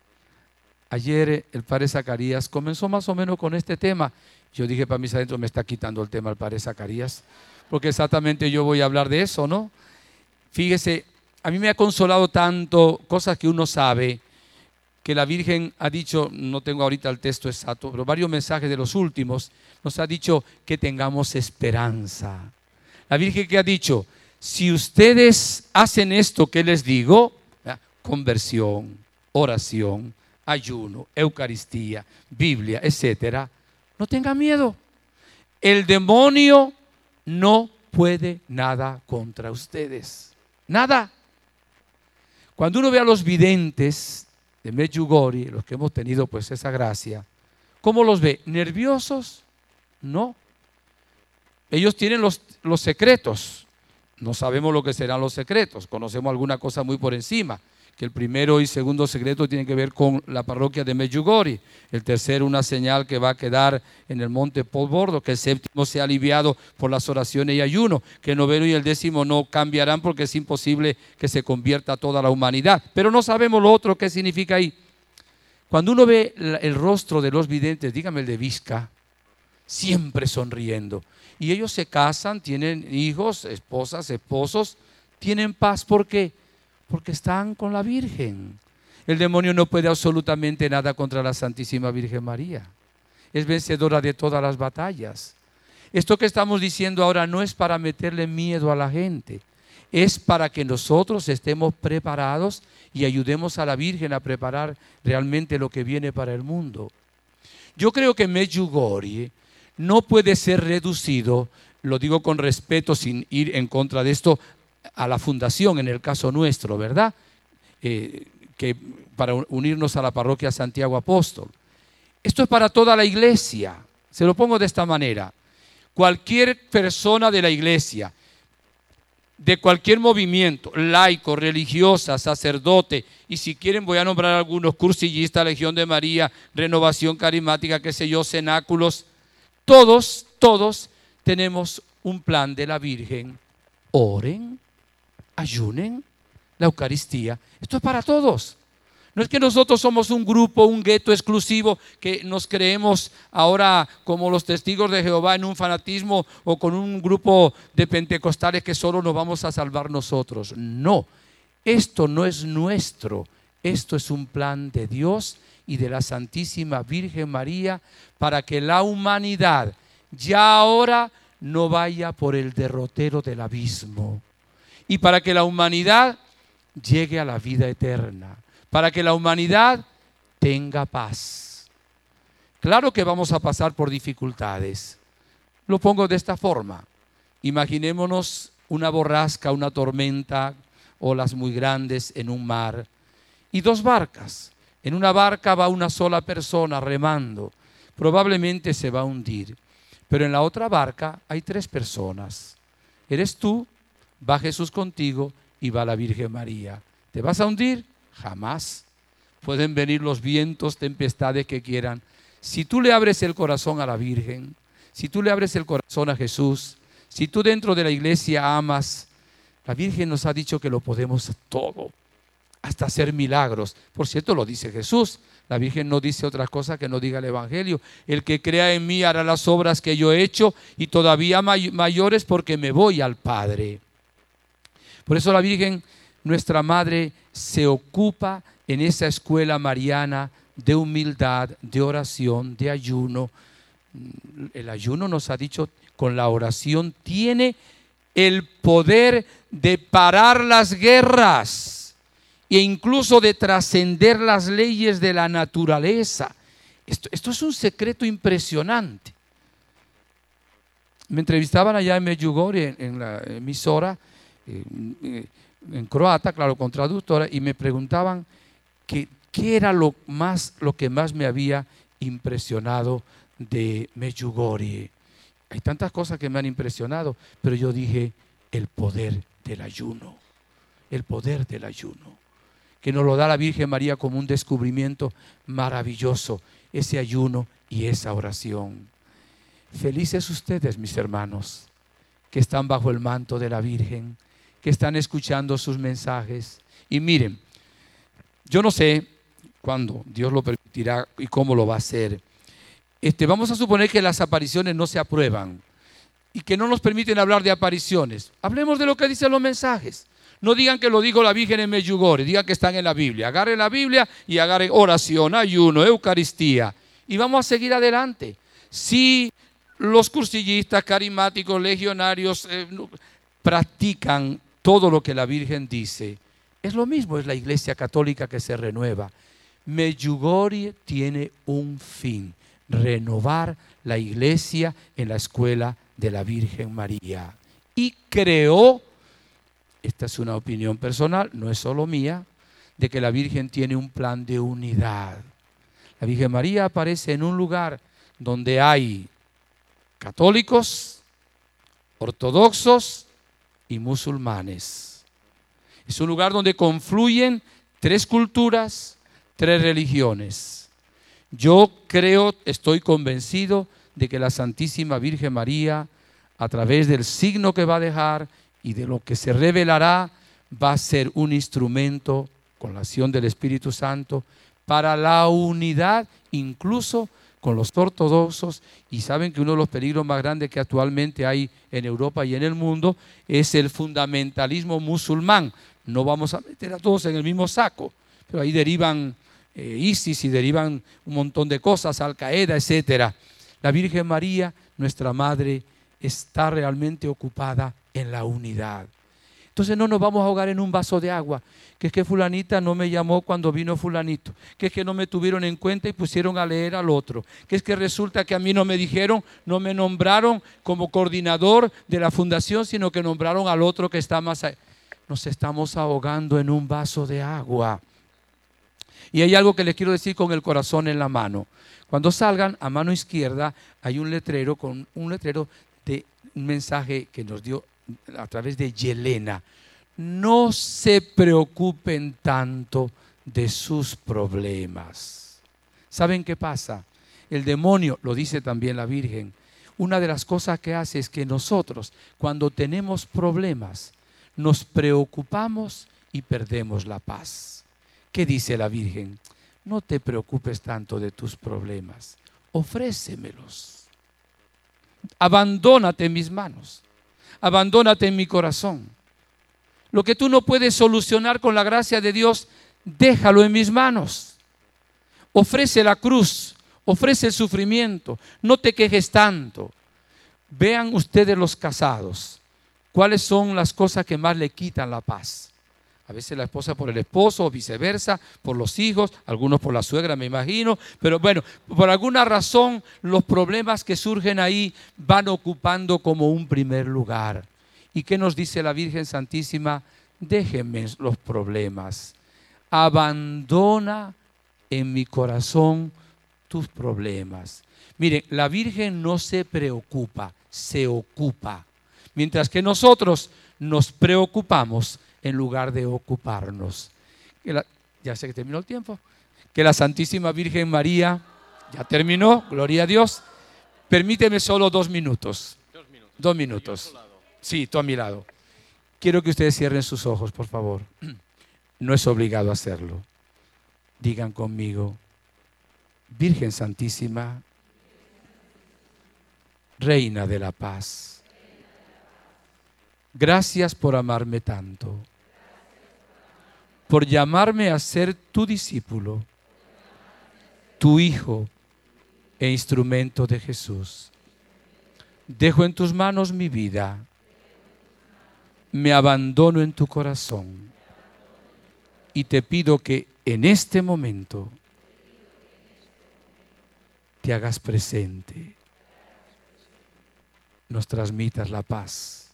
Ayer el padre Zacarías comenzó más o menos con este tema. Yo dije para mis adentros, me está quitando el tema el padre Zacarías, porque exactamente yo voy a hablar de eso, ¿no? Fíjese, a mí me ha consolado tanto cosas que uno sabe, que la Virgen ha dicho, no tengo ahorita el texto exacto, pero varios mensajes de los últimos, nos ha dicho que tengamos esperanza. La Virgen que ha dicho, si ustedes hacen esto que les digo, conversión, oración, ayuno, Eucaristía, Biblia, etcétera, no tengan miedo. El demonio no puede nada contra ustedes. Nada. Cuando uno ve a los videntes de Medjugorje, los que hemos tenido pues esa gracia, ¿cómo los ve? ¿Nerviosos? No. Ellos tienen los secretos. No sabemos lo que serán los secretos. Conocemos alguna cosa muy por encima. Que el primero y segundo secreto tienen que ver con la parroquia de Medjugorje. El tercero, una señal que va a quedar en el monte Polvordo. Que el séptimo sea aliviado por las oraciones y ayuno. Que el noveno y el décimo no cambiarán porque es imposible que se convierta toda la humanidad. Pero no sabemos lo otro que significa ahí. Cuando uno ve el rostro de los videntes, dígame el de Vizca, siempre sonriendo. Y ellos se casan, tienen hijos, esposas, esposos, tienen paz. ¿Por qué? Porque están con la Virgen. El demonio no puede absolutamente nada contra la Santísima Virgen María. Es vencedora de todas las batallas. Esto que estamos diciendo ahora no es para meterle miedo a la gente. Es para que nosotros estemos preparados y ayudemos a la Virgen a preparar realmente lo que viene para el mundo. Yo creo que Medjugorje no puede ser reducido, lo digo con respeto sin ir en contra de esto, a la fundación en el caso nuestro, ¿verdad? Que para unirnos a la parroquia Santiago Apóstol. Esto es para toda la iglesia. Se lo pongo de esta manera. Cualquier persona de la iglesia, de cualquier movimiento, laico, religiosa, sacerdote, y si quieren voy a nombrar algunos, cursillista, Legión de María, Renovación Carismática, qué sé yo, cenáculos, todos tenemos un plan de la Virgen. Oren, ayunen, la Eucaristía. Esto es para todos. No es que nosotros somos un grupo, un gueto exclusivo, que nos creemos ahora como los testigos de Jehová en un fanatismo o con un grupo de pentecostales que solo nos vamos a salvar nosotros. No, esto no es nuestro. Esto es un plan de Dios y de la Santísima Virgen María para que la humanidad ya ahora no vaya por el derrotero del abismo. Y para que la humanidad llegue a la vida eterna, para que la humanidad tenga paz. Claro que vamos a pasar por dificultades. Lo pongo de esta forma. Imaginémonos una borrasca, una tormenta, olas muy grandes en un mar y dos barcas. En una barca va una sola persona remando. Probablemente se va a hundir. Pero en la otra barca hay tres personas. Eres tú, va Jesús contigo y va la Virgen María. ¿Te vas a hundir? Jamás. Pueden venir los vientos, tempestades que quieran. Si tú le abres el corazón a la Virgen, si tú le abres el corazón a Jesús, si tú dentro de la iglesia amas, la Virgen nos ha dicho que lo podemos todo, hasta hacer milagros. Por cierto, lo dice Jesús. La Virgen no dice otra cosa que no diga el Evangelio. El que crea en mí hará las obras que yo he hecho y todavía mayores porque me voy al Padre. Por eso la Virgen, nuestra Madre, se ocupa en esa escuela mariana de humildad, de oración, de ayuno. El ayuno, nos ha dicho, con la oración tiene el poder de parar las guerras e incluso de trascender las leyes de la naturaleza. Esto es un secreto impresionante. Me entrevistaban allá en Medjugorje, en la emisora, en croata, claro, con traductora, y me preguntaban qué era lo que más me había impresionado de Medjugorje. Hay tantas cosas que me han impresionado, pero yo dije, el poder del ayuno, el poder del ayuno. que nos lo da la Virgen María como un descubrimiento maravilloso, ese ayuno y esa oración. Felices ustedes, mis hermanos, que están bajo el manto de la Virgen, que están escuchando sus mensajes. Y miren, yo no sé cuándo Dios lo permitirá y cómo lo va a hacer. Vamos a suponer que las apariciones no se aprueban y que no nos permiten hablar de apariciones. Hablemos de lo que dicen los mensajes. No digan que lo dijo la Virgen en Medjugorje, digan que están en la Biblia. Agarren la Biblia y agarren oración, ayuno, Eucaristía. Y vamos a seguir adelante. Si los cursillistas, carismáticos, legionarios practican todo lo que la Virgen dice, es lo mismo, es la Iglesia Católica que se renueva. Medjugorje tiene un fin: renovar la Iglesia en la escuela de la Virgen María. Y creó, esta es una opinión personal, no es solo mía, de que la Virgen tiene un plan de unidad. La Virgen María aparece en un lugar donde hay católicos, ortodoxos y musulmanes. Es un lugar donde confluyen 3 culturas, 3 religiones. Yo creo, estoy convencido de que la Santísima Virgen María, a través del signo que va a dejar y de lo que se revelará, va a ser un instrumento con la acción del Espíritu Santo para la unidad, incluso con los ortodoxos. Y saben que uno de los peligros más grandes que actualmente hay en Europa y en el mundo es el fundamentalismo musulmán. No vamos a meter a todos en el mismo saco, pero ahí derivan ISIS y derivan un montón de cosas, Al-Qaeda, etcétera. La Virgen María, nuestra Madre, está realmente ocupada en la unidad. Entonces no nos vamos a ahogar en un vaso de agua, que es que fulanita no me llamó cuando vino fulanito, que es que no me tuvieron en cuenta y pusieron a leer al otro, que es que resulta que a mí no me dijeron, no me nombraron como coordinador de la fundación, sino que nombraron al otro que está más allá. Nos estamos ahogando en un vaso de agua. Y hay algo que les quiero decir con el corazón en la mano. Cuando salgan, a mano izquierda hay un letrero con un letrero de un mensaje que nos dio a través de Yelena. No se preocupen tanto de sus problemas. ¿Saben qué pasa? El demonio, lo dice también la Virgen, una de las cosas que hace es que nosotros, cuando tenemos problemas, nos preocupamos y perdemos la paz. ¿Qué dice la Virgen? No te preocupes tanto de tus problemas, ofrécemelos. Abandónate en mis manos, abandónate en mi corazón. Lo que tú no puedes solucionar con la gracia de Dios, déjalo en mis manos. Ofrece la cruz, ofrece el sufrimiento, no te quejes tanto. Vean ustedes los casados, ¿cuáles son las cosas que más le quitan la paz? A veces la esposa por el esposo o viceversa, por los hijos, algunos por la suegra, me imagino. Pero bueno, por alguna razón los problemas que surgen ahí van ocupando como un primer lugar. ¿Y qué nos dice la Virgen Santísima? Déjenme los problemas. Abandona en mi corazón tus problemas. Miren, la Virgen no se preocupa, se ocupa. Mientras que nosotros nos preocupamos en lugar de ocuparnos. Ya sé que terminó el tiempo. Que la Santísima Virgen María, ya terminó, gloria a Dios. Permíteme solo 2 minutos. 2 minutos. Sí, tú a mi lado. Quiero que ustedes cierren sus ojos, por favor. No es obligado a hacerlo. Digan conmigo: Virgen Santísima, Reina de la Paz, gracias por amarme tanto, por llamarme a ser tu discípulo, tu hijo e instrumento de Jesús. Dejo en tus manos mi vida, me abandono en tu corazón y te pido que en este momento te hagas presente, nos transmitas la paz,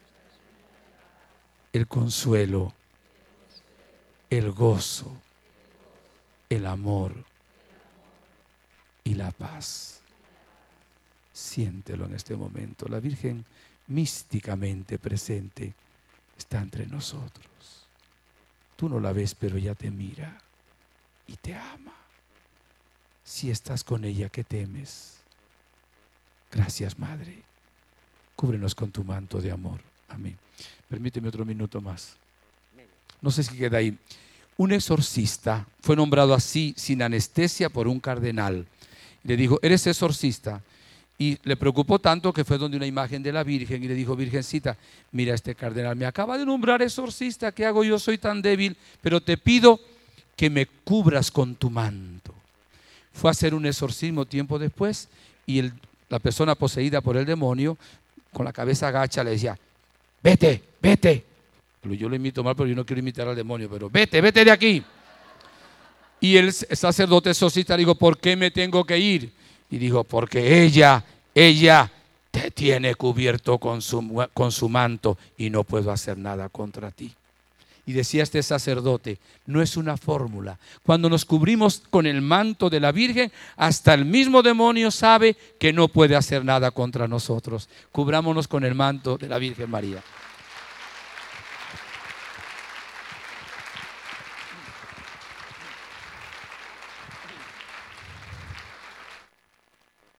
el consuelo, el gozo, el amor y la paz. Siéntelo en este momento. La Virgen místicamente presente está entre nosotros. Tú no la ves, pero ella te mira y te ama. Si estás con ella, ¿qué temes? Gracias, Madre. Cúbrenos con tu manto de amor. Amén. Permíteme otro minuto más. No sé si queda ahí. Un exorcista fue nombrado así, sin anestesia, por un cardenal. Le dijo, ¿eres exorcista? Y le preocupó tanto que fue donde una imagen de la Virgen y le dijo, Virgencita, mira, este cardenal me acaba de nombrar exorcista, ¿qué hago yo? Soy tan débil, pero te pido que me cubras con tu manto. Fue a hacer un exorcismo tiempo después y la persona poseída por el demonio, con la cabeza agacha, le decía, vete, vete. Yo lo imito mal, pero yo no quiero imitar al demonio, pero vete, vete de aquí. Y el sacerdote exorcista le dijo, ¿por qué me tengo que ir? Y dijo, porque ella te tiene cubierto con su manto y no puedo hacer nada contra ti. Y decía este sacerdote, no es una fórmula. Cuando nos cubrimos con el manto de la Virgen, hasta el mismo demonio sabe que no puede hacer nada contra nosotros. Cubrámonos con el manto de la Virgen María.